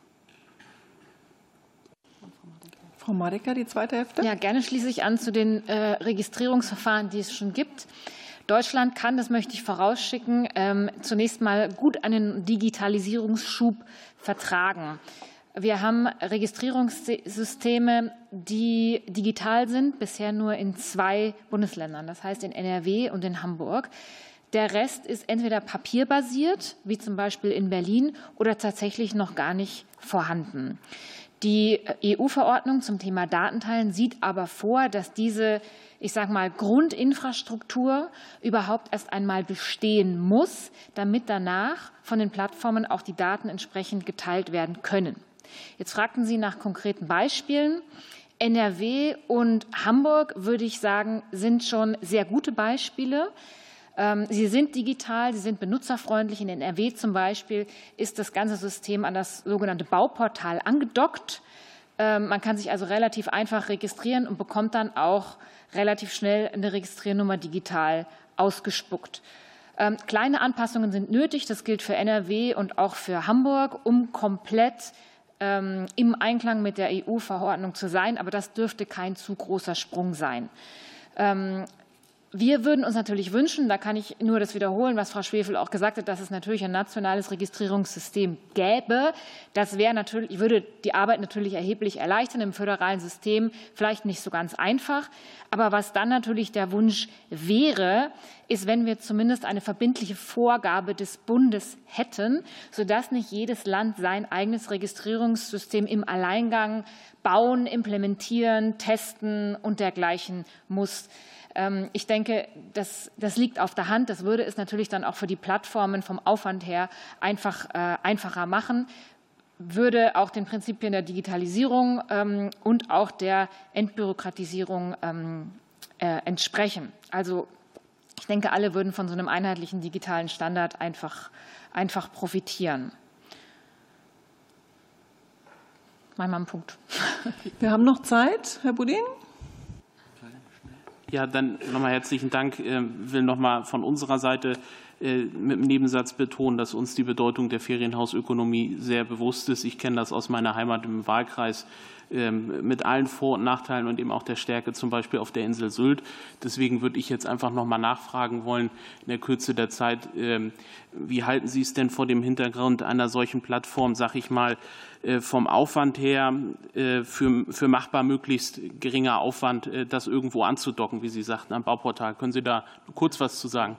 Frau Madecker, die zweite Hälfte. Ja, gerne schließe ich an zu den äh, Registrierungsverfahren, die es schon gibt. Deutschland kann, das möchte ich vorausschicken, ähm, zunächst mal gut einen Digitalisierungsschub vertragen. Wir haben Registrierungssysteme, die digital sind, bisher nur in zwei Bundesländern, das heißt in N R W und in Hamburg. Der Rest ist entweder papierbasiert, wie zum Beispiel in Berlin, oder tatsächlich noch gar nicht vorhanden. Die E U-Verordnung zum Thema Datenteilen sieht aber vor, dass diese, ich sage mal, Grundinfrastruktur überhaupt erst einmal bestehen muss, damit danach von den Plattformen auch die Daten entsprechend geteilt werden können. Jetzt fragten Sie nach konkreten Beispielen. N R W und Hamburg, würde ich sagen, sind schon sehr gute Beispiele. Sie sind digital, sie sind benutzerfreundlich. In N R W zum Beispiel ist das ganze System an das sogenannte Bauportal angedockt. Man kann sich also relativ einfach registrieren und bekommt dann auch relativ schnell eine Registriernummer digital ausgespuckt. Kleine Anpassungen sind nötig. Das gilt für N R W und auch für Hamburg, um komplett im Einklang mit der E U-Verordnung zu sein. Aber das dürfte kein zu großer Sprung sein. Wir würden uns natürlich wünschen, da kann ich nur das wiederholen, was Frau Schwefel auch gesagt hat, dass es natürlich ein nationales Registrierungssystem gäbe. Das wäre natürlich, würde die Arbeit natürlich erheblich erleichtern im föderalen System, vielleicht nicht so ganz einfach. Aber was dann natürlich der Wunsch wäre, ist, wenn wir zumindest eine verbindliche Vorgabe des Bundes hätten, sodass nicht jedes Land sein eigenes Registrierungssystem im Alleingang bauen, implementieren, testen und dergleichen muss. Ich denke, das, das liegt auf der Hand. Das würde es natürlich dann auch für die Plattformen vom Aufwand her einfach, äh, einfacher machen, würde auch den Prinzipien der Digitalisierung ähm, und auch der Entbürokratisierung ähm, äh, entsprechen. Also ich denke, alle würden von so einem einheitlichen digitalen Standard einfach, einfach profitieren. Mal einen Punkt. Wir haben noch Zeit, Herr Budin. Ja, dann nochmal herzlichen Dank. Ich will nochmal von unserer Seite mit dem Nebensatz betonen, dass uns die Bedeutung der Ferienhausökonomie sehr bewusst ist. Ich kenne das aus meiner Heimat im Wahlkreis mit allen Vor- und Nachteilen und eben auch der Stärke, zum Beispiel auf der Insel Sylt. Deswegen würde ich jetzt einfach noch mal nachfragen wollen, in der Kürze der Zeit, wie halten Sie es denn vor dem Hintergrund einer solchen Plattform, sag ich mal, vom Aufwand her für, für machbar möglichst geringer Aufwand, das irgendwo anzudocken, wie Sie sagten, am Bauportal? Können Sie da kurz was zu sagen?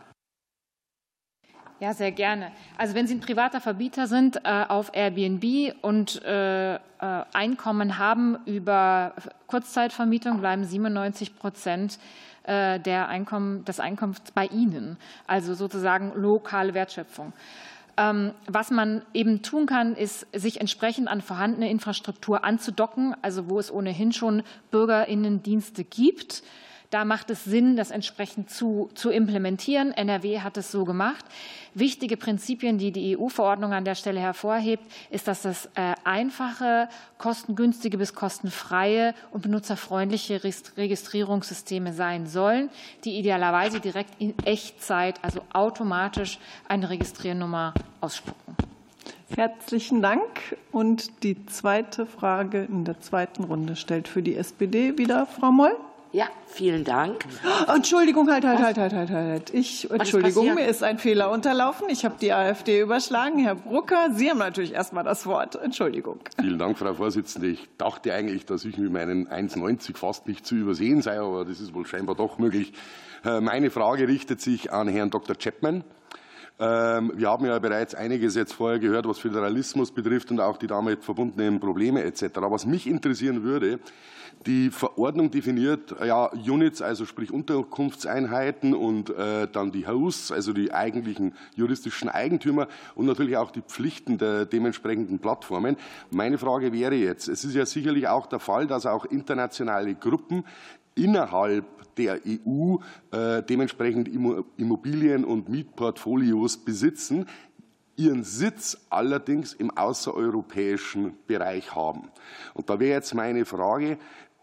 Ja, sehr gerne. Also wenn Sie ein privater Verbieter sind äh, auf Airbnb und äh, äh, Einkommen haben über Kurzzeitvermietung, bleiben siebenundneunzig Prozent äh, der Einkommen, des Einkommens bei Ihnen, also sozusagen lokale Wertschöpfung. Ähm, was man eben tun kann, ist, sich entsprechend an vorhandene Infrastruktur anzudocken, also wo es ohnehin schon BürgerInnendienste gibt. Da macht es Sinn, das entsprechend zu, zu implementieren. N R W hat es so gemacht. Wichtige Prinzipien, die die E U-Verordnung an der Stelle hervorhebt, ist, dass das äh, einfache, kostengünstige bis kostenfreie und benutzerfreundliche Registrierungssysteme sein sollen, die idealerweise direkt in Echtzeit, also automatisch eine Registriernummer ausspucken. Herzlichen Dank. Und die zweite Frage in der zweiten Runde stellt für die S P D wieder Frau Moll. Ja, vielen Dank. Entschuldigung, halt, halt, halt, halt, halt, halt. Ich, Entschuldigung, mir ist ein Fehler unterlaufen. Ich habe die AfD überschlagen. Herr Brucker, Sie haben natürlich erst mal das Wort. Entschuldigung. Vielen Dank, Frau Vorsitzende. Ich dachte eigentlich, dass ich mit meinen eins neunzig fast nicht zu übersehen sei, aber das ist wohl scheinbar doch möglich. Meine Frage richtet sich an Herrn Doktor Chapman. Wir haben ja bereits einiges jetzt vorher gehört, was Föderalismus betrifft und auch die damit verbundenen Probleme et cetera. Was mich interessieren würde, die Verordnung definiert ja Units, also sprich Unterkunftseinheiten und äh, dann die Hosts, also die eigentlichen juristischen Eigentümer und natürlich auch die Pflichten der dementsprechenden Plattformen. Meine Frage wäre jetzt, es ist ja sicherlich auch der Fall, dass auch internationale Gruppen innerhalb der E U äh, dementsprechend Immobilien und Mietportfolios besitzen, ihren Sitz allerdings im außereuropäischen Bereich haben. Und da wäre jetzt meine Frage,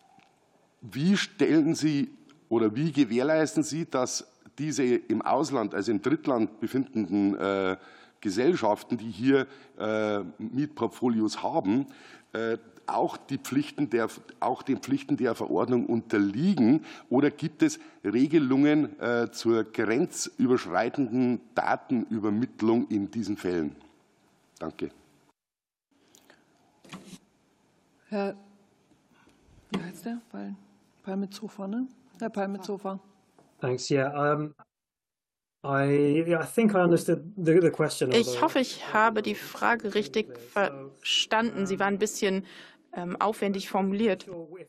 wie stellen Sie oder wie gewährleisten Sie, dass diese im Ausland, also im Drittland befindenden äh, Gesellschaften, die hier äh, Mietportfolios haben, äh, auch, die Pflichten der, auch den Pflichten der Verordnung unterliegen? Oder gibt es Regelungen äh, zur grenzüberschreitenden Datenübermittlung in diesen Fällen? Danke. Herr, wie heißt der? Palmitzofer, ne? Herr Palmitzofer. Thanks. Yeah. Um, I, I think I understood the, the question. Ich hoffe, ich habe die Frage richtig verstanden. Sie war ein bisschen ähm, aufwendig formuliert.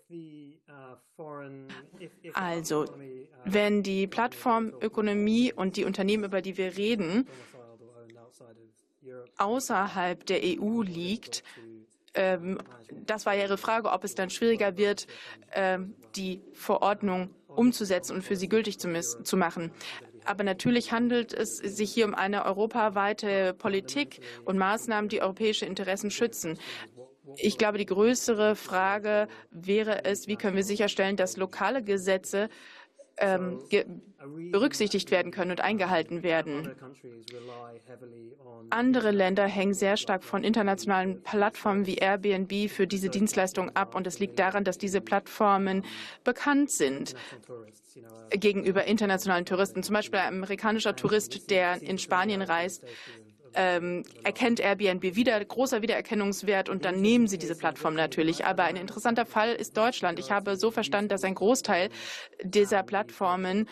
Also, wenn die Plattformökonomie und die Unternehmen, über die wir reden, außerhalb der E U liegt, ähm, das war ja Ihre Frage, ob es dann schwieriger wird, ähm, die Verordnung umzusetzen und für sie gültig zu, zu machen. Aber natürlich handelt es sich hier um eine europaweite Politik und Maßnahmen, die europäische Interessen schützen. Ich glaube, die größere Frage wäre es, wie können wir sicherstellen, dass lokale Gesetze ähm, ge berücksichtigt werden können und eingehalten werden. Andere Länder hängen sehr stark von internationalen Plattformen wie Airbnb für diese Dienstleistung ab. Und es liegt daran, dass diese Plattformen bekannt sind gegenüber internationalen Touristen. Zum Beispiel ein amerikanischer Tourist, der in Spanien reist, Ähm, erkennt Airbnb wieder, großer Wiedererkennungswert, und dann nehmen sie diese Plattform natürlich. Aber ein interessanter Fall ist Deutschland. Ich habe so verstanden, dass ein Großteil dieser Plattformen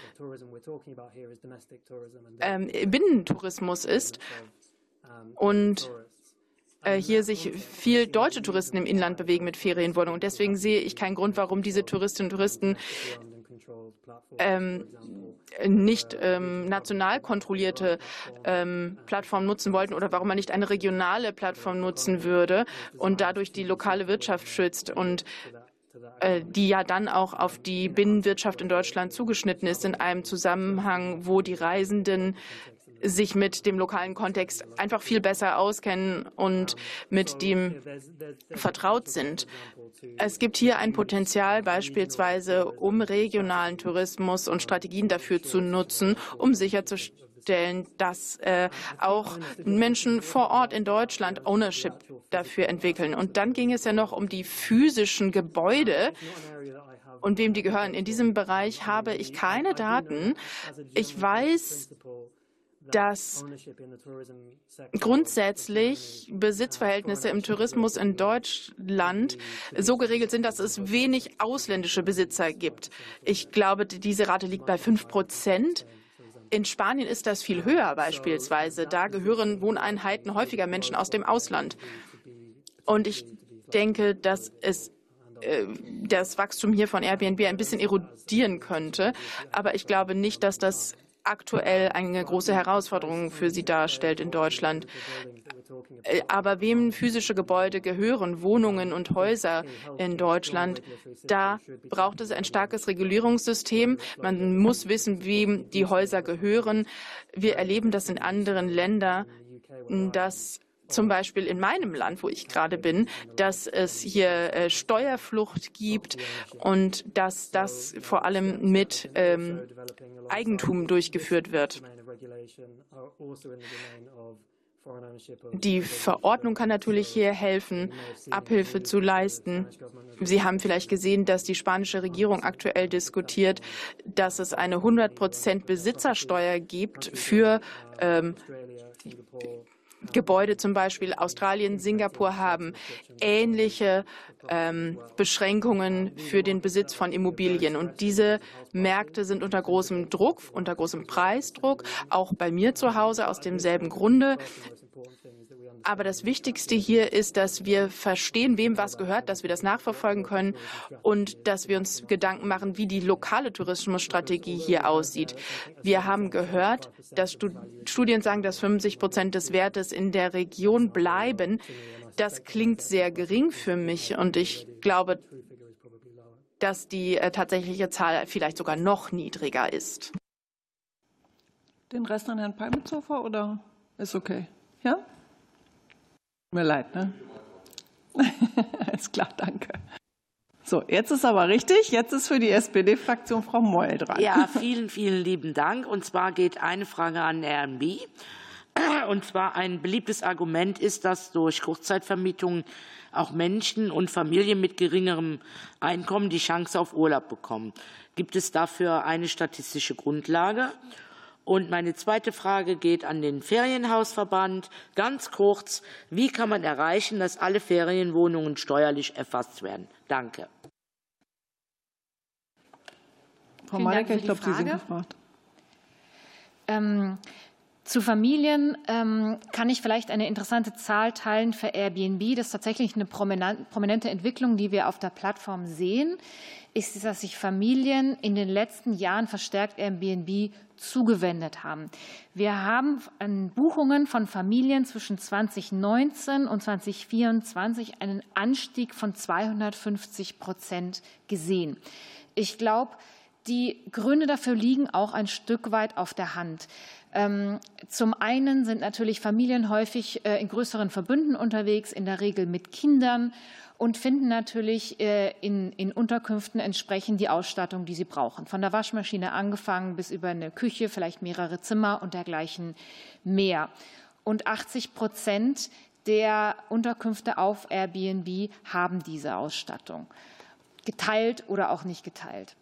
ähm, Binnentourismus ist und äh, hier sich viel deutsche Touristen im Inland bewegen mit Ferienwohnungen. Und deswegen sehe ich keinen Grund, warum diese Touristinnen und Touristen ähm, nicht ähm, national kontrollierte ähm, Plattformen nutzen wollten oder warum man nicht eine regionale Plattform nutzen würde und dadurch die lokale Wirtschaft schützt und äh, die ja dann auch auf die Binnenwirtschaft in Deutschland zugeschnitten ist in einem Zusammenhang, wo die Reisenden sich mit dem lokalen Kontext einfach viel besser auskennen und mit dem vertraut sind. Es gibt hier ein Potenzial beispielsweise, um regionalen Tourismus und Strategien dafür zu nutzen, um sicherzustellen, dass äh, auch Menschen vor Ort in Deutschland Ownership dafür entwickeln. Und dann ging es ja noch um die physischen Gebäude und wem die gehören. In diesem Bereich habe ich keine Daten. Ich weiß, dass grundsätzlich Besitzverhältnisse im Tourismus in Deutschland so geregelt sind, dass es wenig ausländische Besitzer gibt. Ich glaube, diese Rate liegt bei fünf Prozent. In Spanien ist das viel höher beispielsweise. Da gehören Wohneinheiten häufiger Menschen aus dem Ausland. Und ich denke, dass es äh, das Wachstum hier von Airbnb ein bisschen erodieren könnte. Aber ich glaube nicht, dass das aktuell eine große Herausforderung für sie darstellt in Deutschland. Aber wem physische Gebäude gehören, Wohnungen und Häuser in Deutschland, da braucht es ein starkes Regulierungssystem. Man muss wissen, wem die Häuser gehören. Wir erleben das in anderen Ländern, dass zum Beispiel in meinem Land, wo ich gerade bin, dass es hier äh, Steuerflucht gibt und dass das vor allem mit ähm, Eigentum durchgeführt wird. Die Verordnung kann natürlich hier helfen, Abhilfe zu leisten. Sie haben vielleicht gesehen, dass die spanische Regierung aktuell diskutiert, dass es eine hundert Prozent Besitzersteuer gibt für ähm, Gebäude, zum Beispiel Australien, Singapur haben ähnliche ähm, Beschränkungen für den Besitz von Immobilien. Und diese Märkte sind unter großem Druck, unter großem Preisdruck, auch bei mir zu Hause aus demselben Grunde. Aber das Wichtigste hier ist, dass wir verstehen, wem was gehört, dass wir das nachverfolgen können und dass wir uns Gedanken machen, wie die lokale Tourismusstrategie hier aussieht. Wir haben gehört, dass Studien sagen, dass fünfzig Prozent des Wertes in der Region bleiben. Das klingt sehr gering für mich und ich glaube, dass die tatsächliche Zahl vielleicht sogar noch niedriger ist. Den Rest an Herrn Palmitzofer oder ist okay? Ja? Mir leid, ne? Alles klar, danke. So, jetzt ist aber richtig. Jetzt ist für die S P D-Fraktion Frau Moll dran. Ja, vielen, vielen lieben Dank. Und zwar geht eine Frage an Airbnb. Und zwar ein beliebtes Argument ist, dass durch Kurzzeitvermietungen auch Menschen und Familien mit geringerem Einkommen die Chance auf Urlaub bekommen. Gibt es dafür eine statistische Grundlage? Und meine zweite Frage geht an den Ferienhausverband. Ganz kurz, wie kann man erreichen, dass alle Ferienwohnungen steuerlich erfasst werden? Danke. Frau Meinecker, ich glaube, Sie sind gefragt. Ähm, Zu Familien ähm, kann ich vielleicht eine interessante Zahl teilen für Airbnb. Das ist tatsächlich eine prominente Entwicklung, die wir auf der Plattform sehen, ist, dass sich Familien in den letzten Jahren verstärkt Airbnb zugewendet haben. Wir haben an Buchungen von Familien zwischen zweitausendneunzehn und zweitausendvierundzwanzig einen Anstieg von zweihundertfünfzig Prozent gesehen. Ich glaube, die Gründe dafür liegen auch ein Stück weit auf der Hand. Zum einen sind natürlich Familien häufig in größeren Verbünden unterwegs, in der Regel mit Kindern, und finden natürlich in, in Unterkünften entsprechend die Ausstattung, die sie brauchen. Von der Waschmaschine angefangen bis über eine Küche, vielleicht mehrere Zimmer und dergleichen mehr. Und achtzig Prozent der Unterkünfte auf Airbnb haben diese Ausstattung, geteilt oder auch nicht geteilt.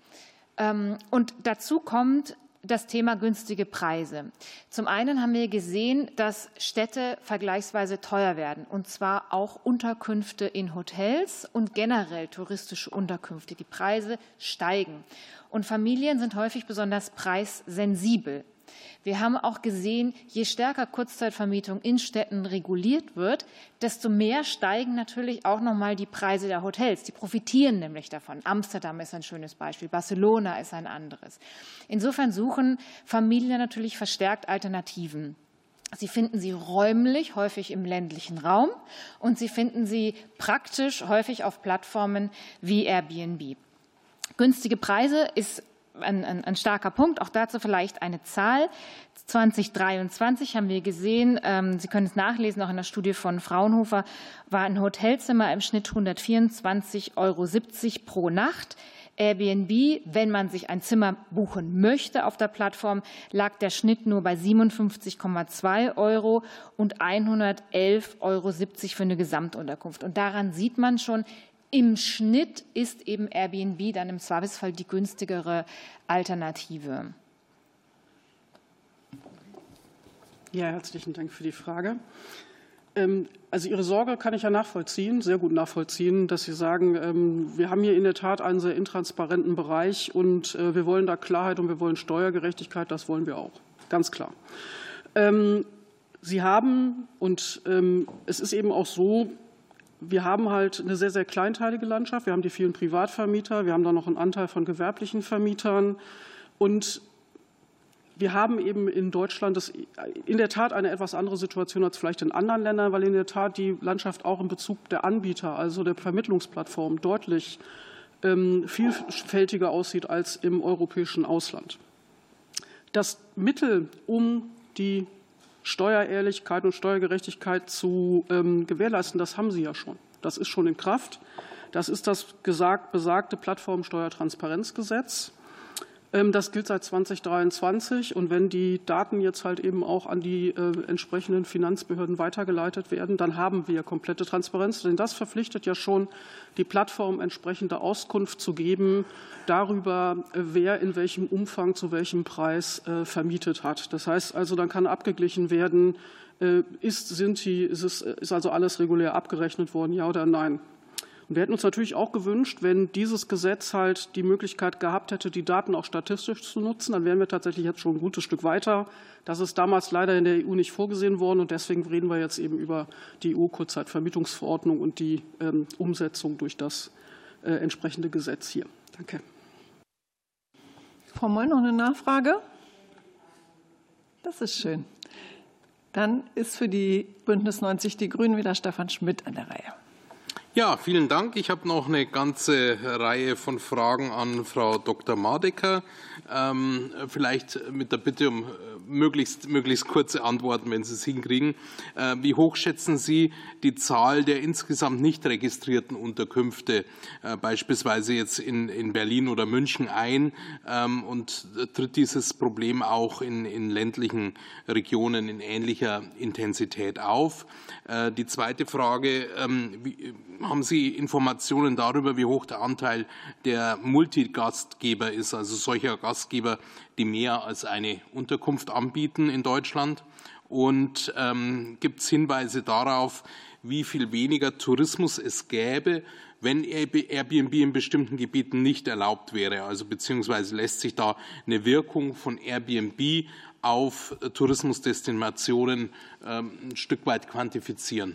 Und dazu kommt das Thema günstige Preise. Zum einen haben wir gesehen, dass Städte vergleichsweise teuer werden, und zwar auch Unterkünfte in Hotels und generell touristische Unterkünfte. Die Preise steigen und Familien sind häufig besonders preissensibel. Wir haben auch gesehen, je stärker Kurzzeitvermietung in Städten reguliert wird, desto mehr steigen natürlich auch noch mal die Preise der Hotels. Die profitieren nämlich davon. Amsterdam ist ein schönes Beispiel, Barcelona ist ein anderes. Insofern suchen Familien natürlich verstärkt Alternativen. Sie finden sie räumlich, häufig im ländlichen Raum, und sie finden sie praktisch, häufig auf Plattformen wie Airbnb. Günstige Preise ist Ein, ein, ein starker Punkt. Auch dazu vielleicht eine Zahl. zweitausenddreiundzwanzig haben wir gesehen, ähm, Sie können es nachlesen, auch in der Studie von Fraunhofer, war ein Hotelzimmer im Schnitt hundertvierundzwanzig Euro siebzig pro Nacht. Airbnb, wenn man sich ein Zimmer buchen möchte auf der Plattform, lag der Schnitt nur bei siebenundfünfzig Komma zwei Euro und hundertelf Euro siebzig für eine Gesamtunterkunft. Und daran sieht man schon, im Schnitt ist eben Airbnb dann im Zweifelsfall die günstigere Alternative. Ja, herzlichen Dank für die Frage. Also Ihre Sorge kann ich ja nachvollziehen, sehr gut nachvollziehen, dass Sie sagen, wir haben hier in der Tat einen sehr intransparenten Bereich und wir wollen da Klarheit und wir wollen Steuergerechtigkeit, das wollen wir auch, ganz klar. Sie haben, und es ist eben auch so, wir haben halt eine sehr, sehr kleinteilige Landschaft. Wir haben die vielen Privatvermieter, wir haben da noch einen Anteil von gewerblichen Vermietern. Und wir haben eben in Deutschland das in der Tat eine etwas andere Situation als vielleicht in anderen Ländern, weil in der Tat die Landschaft auch in Bezug der Anbieter, also der Vermittlungsplattform, deutlich vielfältiger aussieht als im europäischen Ausland. Das Mittel, um die Steuerehrlichkeit und Steuergerechtigkeit zu ähm, gewährleisten, das haben Sie ja schon. Das ist schon in Kraft. Das ist das gesagt, besagte Plattformsteuertransparenzgesetz. Ähm, das gilt seit zweitausenddreiundzwanzig. Und wenn die Daten jetzt halt eben auch an die äh, entsprechenden Finanzbehörden weitergeleitet werden, dann haben wir komplette Transparenz. Denn das verpflichtet ja schon, die Plattform entsprechende Auskunft zu geben darüber, wer in welchem Umfang zu welchem Preis äh, vermietet hat. Das heißt also, dann kann abgeglichen werden, äh, ist, sind die, ist, es, ist also alles regulär abgerechnet worden, ja oder nein. Und wir hätten uns natürlich auch gewünscht, wenn dieses Gesetz halt die Möglichkeit gehabt hätte, die Daten auch statistisch zu nutzen, dann wären wir tatsächlich jetzt schon ein gutes Stück weiter. Das ist damals leider in der E U nicht vorgesehen worden und deswegen reden wir jetzt eben über die E U-Kurzzeitvermietungsverordnung und die ähm, Umsetzung durch das äh, entsprechende Gesetz hier. Danke. Frau Moll, noch eine Nachfrage? Das ist schön. Dann ist für die Bündnis neunzig Die Grünen wieder Stefan Schmidt an der Reihe. Ja, vielen Dank. Ich habe noch eine ganze Reihe von Fragen an Frau Doktor Madecker. Ähm, vielleicht mit der Bitte um möglichst, möglichst kurze Antworten, wenn Sie es hinkriegen. Äh, wie hoch schätzen Sie die Zahl der insgesamt nicht registrierten Unterkünfte, äh, beispielsweise jetzt in, in Berlin oder München, ein? Ähm, und tritt dieses Problem auch in, in ländlichen Regionen in ähnlicher Intensität auf? Äh, die zweite Frage, ähm, wie, haben Sie Informationen darüber, wie hoch der Anteil der Multigastgeber ist, also solcher Gastgeber, die mehr als eine Unterkunft anbieten in Deutschland? Und ähm, gibt es Hinweise darauf, wie viel weniger Tourismus es gäbe, wenn Airbnb in bestimmten Gebieten nicht erlaubt wäre? Also beziehungsweise lässt sich da eine Wirkung von Airbnb auf Tourismusdestinationen ähm, ein Stück weit quantifizieren?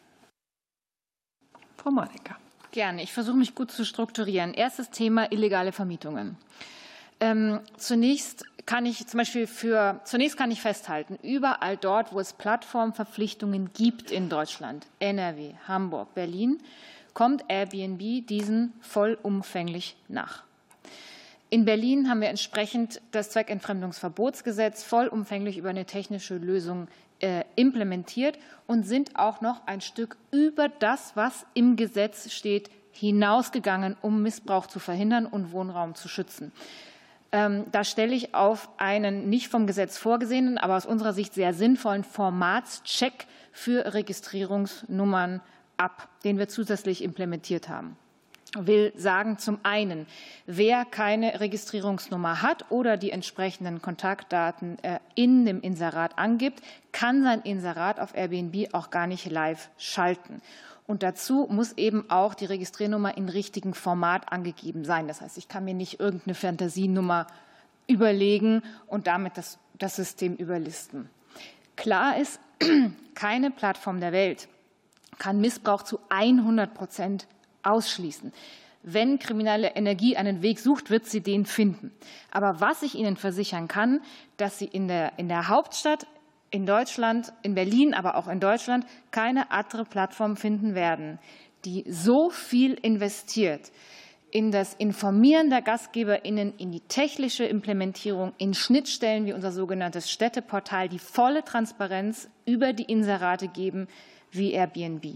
Frau Manecker. Gerne. Ich versuche mich gut zu strukturieren. Erstes Thema: illegale Vermietungen. Ähm, zunächst kann ich zum Beispiel für, zunächst kann ich festhalten, überall dort, wo es Plattformverpflichtungen gibt in Deutschland, N R W, Hamburg, Berlin, kommt Airbnb diesen vollumfänglich nach. In Berlin haben wir entsprechend das Zweckentfremdungsverbotsgesetz vollumfänglich über eine technische Lösung äh, implementiert und sind auch noch ein Stück über das, was im Gesetz steht, hinausgegangen, um Missbrauch zu verhindern und Wohnraum zu schützen. Ähm, da stelle ich auf einen nicht vom Gesetz vorgesehenen, aber aus unserer Sicht sehr sinnvollen Formatscheck für Registrierungsnummern ab, den wir zusätzlich implementiert haben. Ich will sagen, zum einen, wer keine Registrierungsnummer hat oder die entsprechenden Kontaktdaten in dem Inserat angibt, kann sein Inserat auf Airbnb auch gar nicht live schalten. Und dazu muss eben auch die Registriernummer in richtigem Format angegeben sein. Das heißt, ich kann mir nicht irgendeine Fantasienummer überlegen und damit das, das System überlisten. Klar ist, keine Plattform der Welt kann Missbrauch zu hundert Prozent ausschließen. Wenn kriminelle Energie einen Weg sucht, wird sie den finden. Aber was ich Ihnen versichern kann, dass Sie in der, in der Hauptstadt, in Deutschland, in Berlin, aber auch in Deutschland keine andere Plattform finden werden, die so viel investiert in das Informieren der GastgeberInnen, in die technische Implementierung, in Schnittstellen wie unser sogenanntes Städteportal, die volle Transparenz über die Inserate geben, wie Airbnb.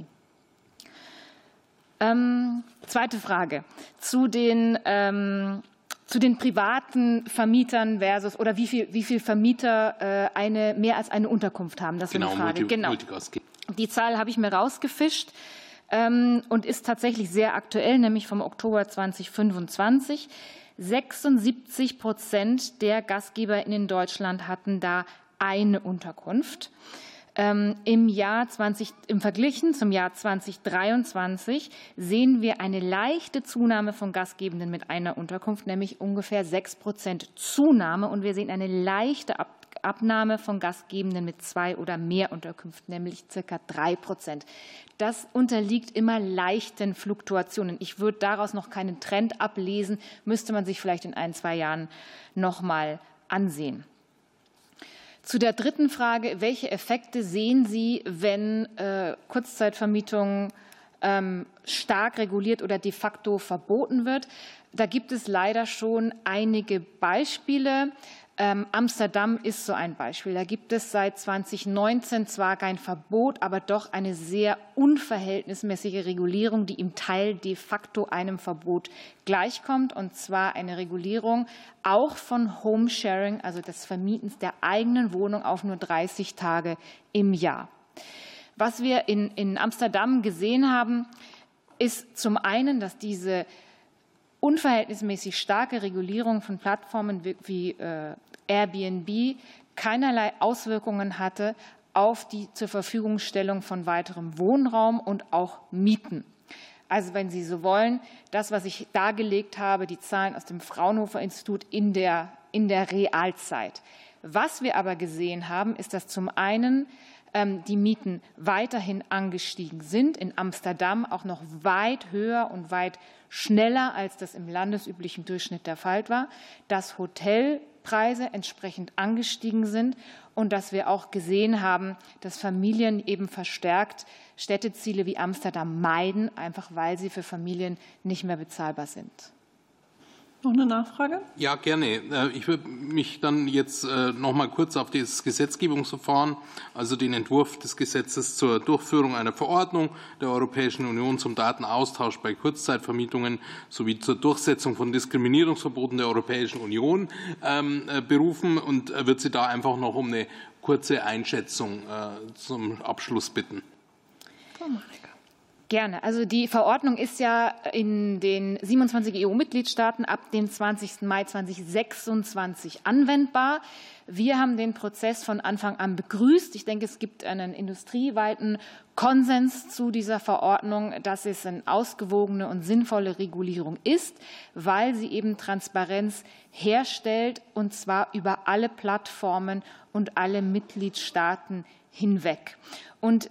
Ähm, zweite Frage zu den, ähm, zu den privaten Vermietern versus oder wie viel, wie viel Vermieter äh, eine, mehr als eine Unterkunft haben. Das ist genau, eine Frage. Multi, genau. Die Zahl habe ich mir rausgefischt ähm, und ist tatsächlich sehr aktuell, nämlich vom Oktober zweitausendfünfundzwanzig. sechsundsiebzig Prozent der Gastgeber in Deutschland hatten da eine Unterkunft. Im Jahr zwanzig, im Verglichen zum Jahr zweitausenddreiundzwanzig sehen wir eine leichte Zunahme von Gastgebenden mit einer Unterkunft, nämlich ungefähr sechs Prozent Zunahme. Und wir sehen eine leichte Abnahme von Gastgebenden mit zwei oder mehr Unterkünften, nämlich circa drei Prozent. Das unterliegt immer leichten Fluktuationen. Ich würde daraus noch keinen Trend ablesen, müsste man sich vielleicht in ein, zwei Jahren noch mal ansehen. Zu der dritten Frage, welche Effekte sehen Sie, wenn äh, Kurzzeitvermietung ähm, stark reguliert oder de facto verboten wird? Da gibt es leider schon einige Beispiele. Ähm, Amsterdam ist so ein Beispiel. Da gibt es seit zweitausendneunzehn zwar kein Verbot, aber doch eine sehr unverhältnismäßige Regulierung, die im Teil de facto einem Verbot gleichkommt, und zwar eine Regulierung auch von Homesharing, also des Vermietens der eigenen Wohnung auf nur dreißig Tage im Jahr. Was wir in, in Amsterdam gesehen haben, ist zum einen, dass diese unverhältnismäßig starke Regulierung von Plattformen wie äh, Airbnb keinerlei Auswirkungen hatte auf die zur Verfügungstellung von weiterem Wohnraum und auch Mieten. Also wenn Sie so wollen, das, was ich dargelegt habe, die Zahlen aus dem Fraunhofer Institut in der, in der Realzeit. Was wir aber gesehen haben, ist, dass zum einen ähm, die Mieten weiterhin angestiegen sind, in Amsterdam auch noch weit höher und weit schneller, als das im landesüblichen Durchschnitt der Fall war, dass Hotelpreise entsprechend angestiegen sind und dass wir auch gesehen haben, dass Familien eben verstärkt Städteziele wie Amsterdam meiden, einfach weil sie für Familien nicht mehr bezahlbar sind. Noch eine Nachfrage? Ja, gerne. Ich würde mich dann jetzt noch mal kurz auf das Gesetzgebungsverfahren, also den Entwurf des Gesetzes zur Durchführung einer Verordnung der Europäischen Union zum Datenaustausch bei Kurzzeitvermietungen sowie zur Durchsetzung von Diskriminierungsverboten der Europäischen Union berufen und würde Sie da einfach noch um eine kurze Einschätzung zum Abschluss bitten. Frau Manecker. Gerne. Also die Verordnung ist ja in den siebenundzwanzig E U-Mitgliedstaaten ab dem zwanzigsten Mai zweitausendsechsundzwanzig anwendbar. Wir haben den Prozess von Anfang an begrüßt. Ich denke, es gibt einen industrieweiten Konsens zu dieser Verordnung, dass es eine ausgewogene und sinnvolle Regulierung ist, weil sie eben Transparenz herstellt, und zwar über alle Plattformen und alle Mitgliedstaaten hinweg. Und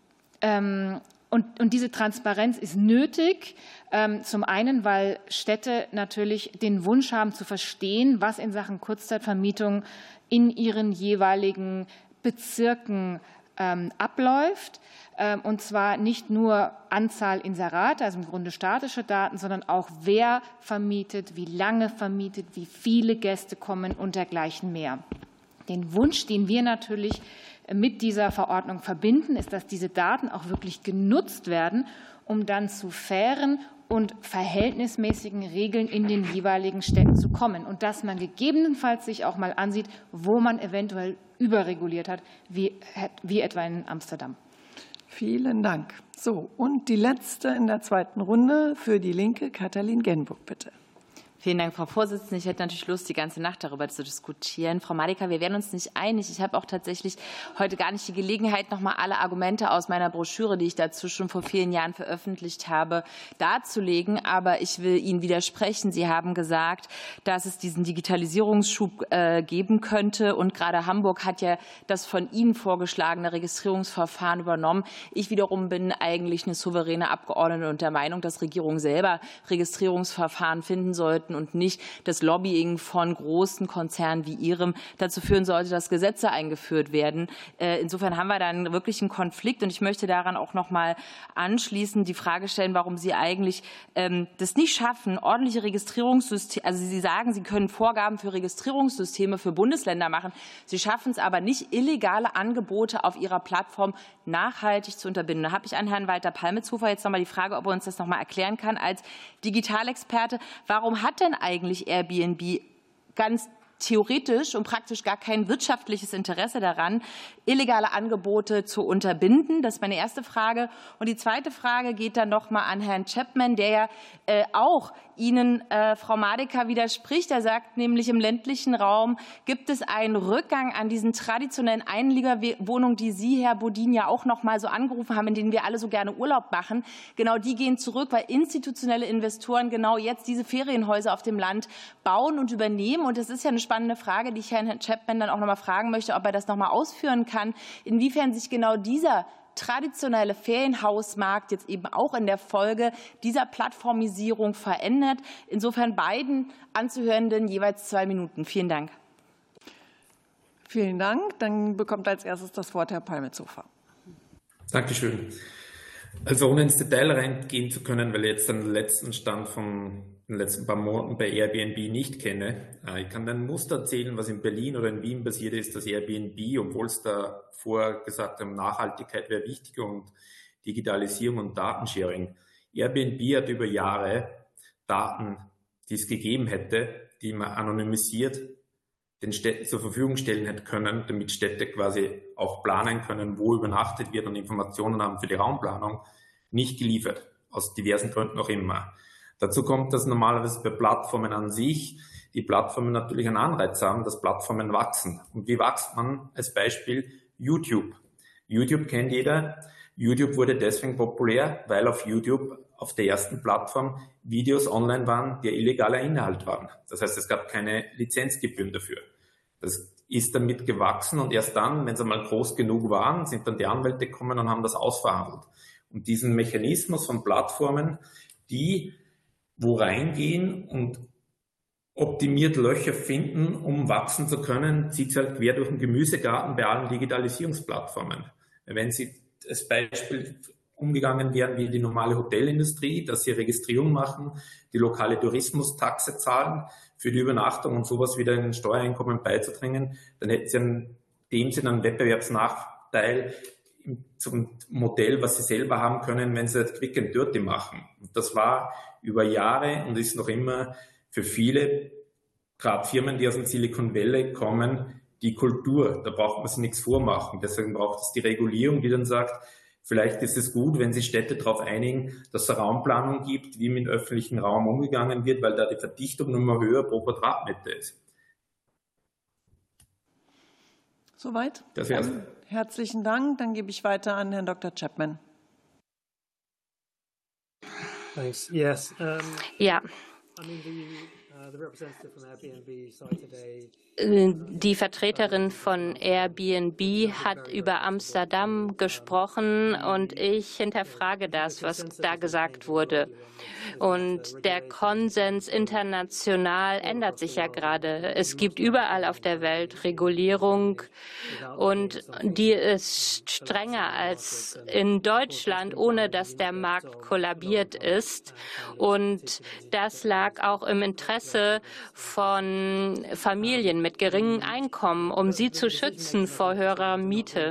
ähm, Und, und diese Transparenz ist nötig, ähm, zum einen, weil Städte natürlich den Wunsch haben zu verstehen, was in Sachen Kurzzeitvermietung in ihren jeweiligen Bezirken ähm, abläuft, ähm, und zwar nicht nur Anzahl Inserate, also im Grunde statische Daten, sondern auch wer vermietet, wie lange vermietet, wie viele Gäste kommen und dergleichen mehr. Den Wunsch, den wir natürlich mit dieser Verordnung verbinden, ist, dass diese Daten auch wirklich genutzt werden, um dann zu fairen und verhältnismäßigen Regeln in den jeweiligen Städten zu kommen. Und dass man gegebenenfalls sich auch mal ansieht, wo man eventuell überreguliert hat, wie, wie etwa in Amsterdam. Vielen Dank. So, und die letzte in der zweiten Runde für die Linke, Katalin Genburg, bitte. Vielen Dank, Frau Vorsitzende. Ich hätte natürlich Lust, die ganze Nacht darüber zu diskutieren. Frau Madika, wir werden uns nicht einig. Ich habe auch tatsächlich heute gar nicht die Gelegenheit, noch mal alle Argumente aus meiner Broschüre, die ich dazu schon vor vielen Jahren veröffentlicht habe, darzulegen. Aber ich will Ihnen widersprechen. Sie haben gesagt, dass es diesen Digitalisierungsschub äh, geben könnte. Und gerade Hamburg hat ja das von Ihnen vorgeschlagene Registrierungsverfahren übernommen. Ich wiederum bin eigentlich eine souveräne Abgeordnete und der Meinung, dass Regierungen selber Registrierungsverfahren finden sollten und nicht das Lobbying von großen Konzernen wie Ihrem dazu führen sollte, dass Gesetze eingeführt werden. Insofern haben wir dann wirklich einen Konflikt, und ich möchte daran auch noch mal anschließend die Frage stellen, warum Sie eigentlich ähm, das nicht schaffen, ordentliche Registrierungssysteme, also Sie sagen, Sie können Vorgaben für Registrierungssysteme für Bundesländer machen, Sie schaffen es aber nicht, illegale Angebote auf Ihrer Plattform nachhaltig zu unterbinden. Da habe ich an Herrn Walter Palmetshofer jetzt noch mal die Frage, ob er uns das noch mal erklären kann als Digitalexperte. Warum hat denn eigentlich Airbnb ganz theoretisch und praktisch gar kein wirtschaftliches Interesse daran, illegale Angebote zu unterbinden? Das ist meine erste Frage. Und die zweite Frage geht dann noch mal an Herrn Chapman, der ja äh, auch Ihnen, äh, Frau Madika, widerspricht. Er sagt nämlich, im ländlichen Raum gibt es einen Rückgang an diesen traditionellen Einliegerwohnungen, die Sie, Herr Bodin, ja auch noch mal so angerufen haben, in denen wir alle so gerne Urlaub machen. Genau die gehen zurück, weil institutionelle Investoren genau jetzt diese Ferienhäuser auf dem Land bauen und übernehmen. Und das ist ja eine spannende Frage, die ich Herrn Chapman dann auch noch mal fragen möchte, ob er das noch mal ausführen kann, inwiefern sich genau dieser traditionelle Ferienhausmarkt jetzt eben auch in der Folge dieser Plattformisierung verändert. Insofern beiden Anzuhörenden jeweils zwei Minuten. Vielen Dank. Vielen Dank. Dann bekommt als erstes das Wort Herr Palmetshofer. Dankeschön. Also ohne ins Detail reingehen zu können, weil ich jetzt den letzten Stand von den letzten paar Monaten bei Airbnb nicht kenne. Ich kann ein Muster erzählen, was in Berlin oder in Wien passiert ist, dass Airbnb, obwohl es da vorher gesagt haben, Nachhaltigkeit wäre wichtig und Digitalisierung und Datensharing. Airbnb hat über Jahre Daten, die es gegeben hätte, die man anonymisiert den Städten zur Verfügung stellen hätte können, damit Städte quasi auch planen können, wo übernachtet wird und Informationen haben für die Raumplanung, nicht geliefert, aus diversen Gründen auch immer. Dazu kommt, dass normalerweise bei Plattformen an sich die Plattformen natürlich einen Anreiz haben, dass Plattformen wachsen. Und wie wächst man? Als Beispiel YouTube. YouTube kennt jeder. YouTube wurde deswegen populär, weil auf YouTube auf der ersten Plattform Videos online waren, die illegaler Inhalt waren. Das heißt, es gab keine Lizenzgebühren dafür. Das ist damit gewachsen und erst dann, wenn sie mal groß genug waren, sind dann die Anwälte gekommen und haben das ausverhandelt. Und diesen Mechanismus von Plattformen, die wo reingehen und optimiert Löcher finden, um wachsen zu können, zieht es halt quer durch den Gemüsegarten bei allen Digitalisierungsplattformen. Wenn Sie als Beispiel umgegangen wären wie die normale Hotelindustrie, dass sie Registrierung machen, die lokale Tourismustaxe zahlen, für die Übernachtung und sowas wieder in den Steuereinkommen beizudringen, dann hätten sie in dem Sinne einen Wettbewerbsnachteil zum Modell, was sie selber haben können, wenn sie das Quick and Dirty machen. Und das war über Jahre und ist noch immer für viele, gerade Firmen, die aus dem Silicon Valley kommen, die Kultur. Da braucht man sich nichts vormachen. Deswegen braucht es die Regulierung, die dann sagt, Vielleicht ist es gut, wenn sich Städte darauf einigen, dass es eine Raumplanung gibt, wie mit öffentlichem Raum umgegangen wird, weil da die Verdichtung nun mal höher pro Quadratmeter ist. Soweit? Das wär's. Herzlichen Dank. Dann gebe ich weiter an Herrn Doktor Chapman. Thanks. Yes. Um, Ja. I mean, the, uh, the representative from Airbnb site today. Die Vertreterin von Airbnb hat über Amsterdam gesprochen und ich hinterfrage das, was da gesagt wurde. Und der Konsens international ändert sich ja gerade. Es gibt überall auf der Welt Regulierung und die ist strenger als in Deutschland, ohne dass der Markt kollabiert ist. Und das lag auch im Interesse von Familien mit geringem Einkommen, um sie zu schützen vor höherer Miete.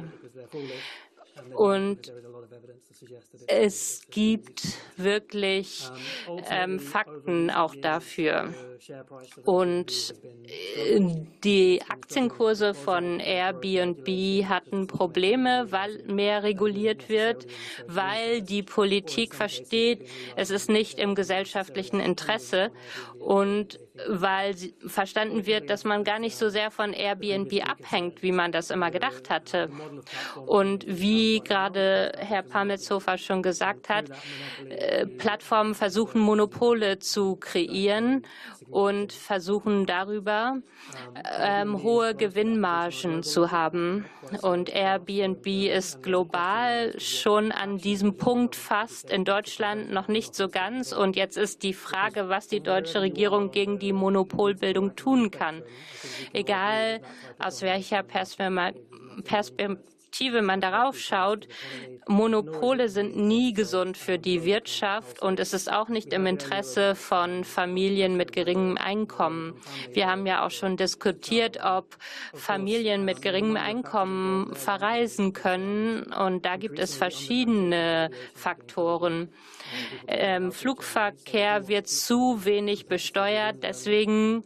Und es gibt wirklich ähm, Fakten auch dafür. Und die Aktienkurse von Airbnb hatten Probleme, weil mehr reguliert wird, weil die Politik versteht, es ist nicht im gesellschaftlichen Interesse und weil verstanden wird, dass man gar nicht so sehr von Airbnb abhängt, wie man das immer gedacht hatte. Und wie gerade Herr Pamelshofer schon gesagt hat, äh, Plattformen versuchen, Monopole zu kreieren und versuchen darüber ähm, hohe Gewinnmargen zu haben. Und Airbnb ist global schon an diesem Punkt fast, in Deutschland noch nicht so ganz. Und jetzt ist die Frage, was die deutsche Regierung gegen die Monopolbildung tun kann. Egal aus welcher Perspektive man darauf schaut, Monopole sind nie gesund für die Wirtschaft und es ist auch nicht im Interesse von Familien mit geringem Einkommen. Wir haben ja auch schon diskutiert, ob Familien mit geringem Einkommen verreisen können und da gibt es verschiedene Faktoren. Ähm, Flugverkehr wird zu wenig besteuert, deswegen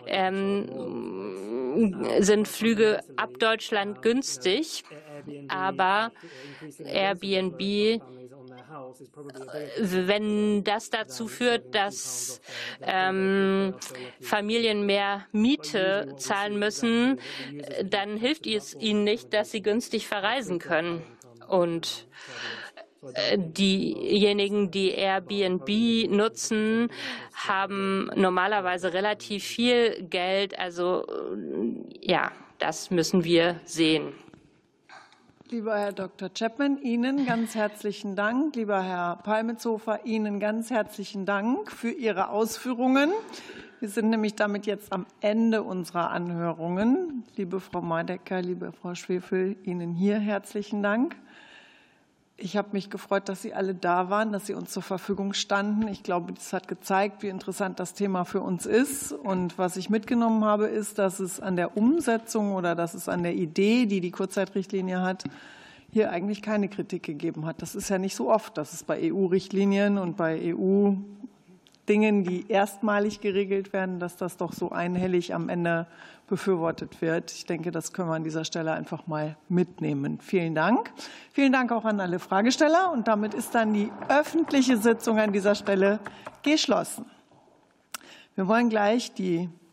ähm, sind Flüge ab Deutschland günstig. Aber Airbnb, wenn das dazu führt, dass ähm, Familien mehr Miete zahlen müssen, dann hilft es ihnen nicht, dass sie günstig verreisen können. Und diejenigen, die Airbnb nutzen, haben normalerweise relativ viel Geld. Also ja, das müssen wir sehen. Lieber Herr Doktor Chapman, Ihnen ganz herzlichen Dank. Lieber Herr Pamelshofer, Ihnen ganz herzlichen Dank für Ihre Ausführungen. Wir sind nämlich damit jetzt am Ende unserer Anhörungen. Liebe Frau Meidecker, liebe Frau Schwefel, Ihnen hier herzlichen Dank. Ich habe mich gefreut, dass Sie alle da waren, dass Sie uns zur Verfügung standen. Ich glaube, das hat gezeigt, wie interessant das Thema für uns ist. Und was ich mitgenommen habe, ist, dass es an der Umsetzung oder dass es an der Idee, die die Kurzzeitrichtlinie hat, hier eigentlich keine Kritik gegeben hat. Das ist ja nicht so oft, dass es bei E U-Richtlinien und bei E U-Dingen, die erstmalig geregelt werden, dass das doch so einhellig am Ende befürwortet wird. Ich denke, das können wir an dieser Stelle einfach mal mitnehmen. Vielen Dank. Vielen Dank auch an alle Fragesteller. Und damit ist dann die öffentliche Sitzung an dieser Stelle geschlossen. Wir wollen gleich die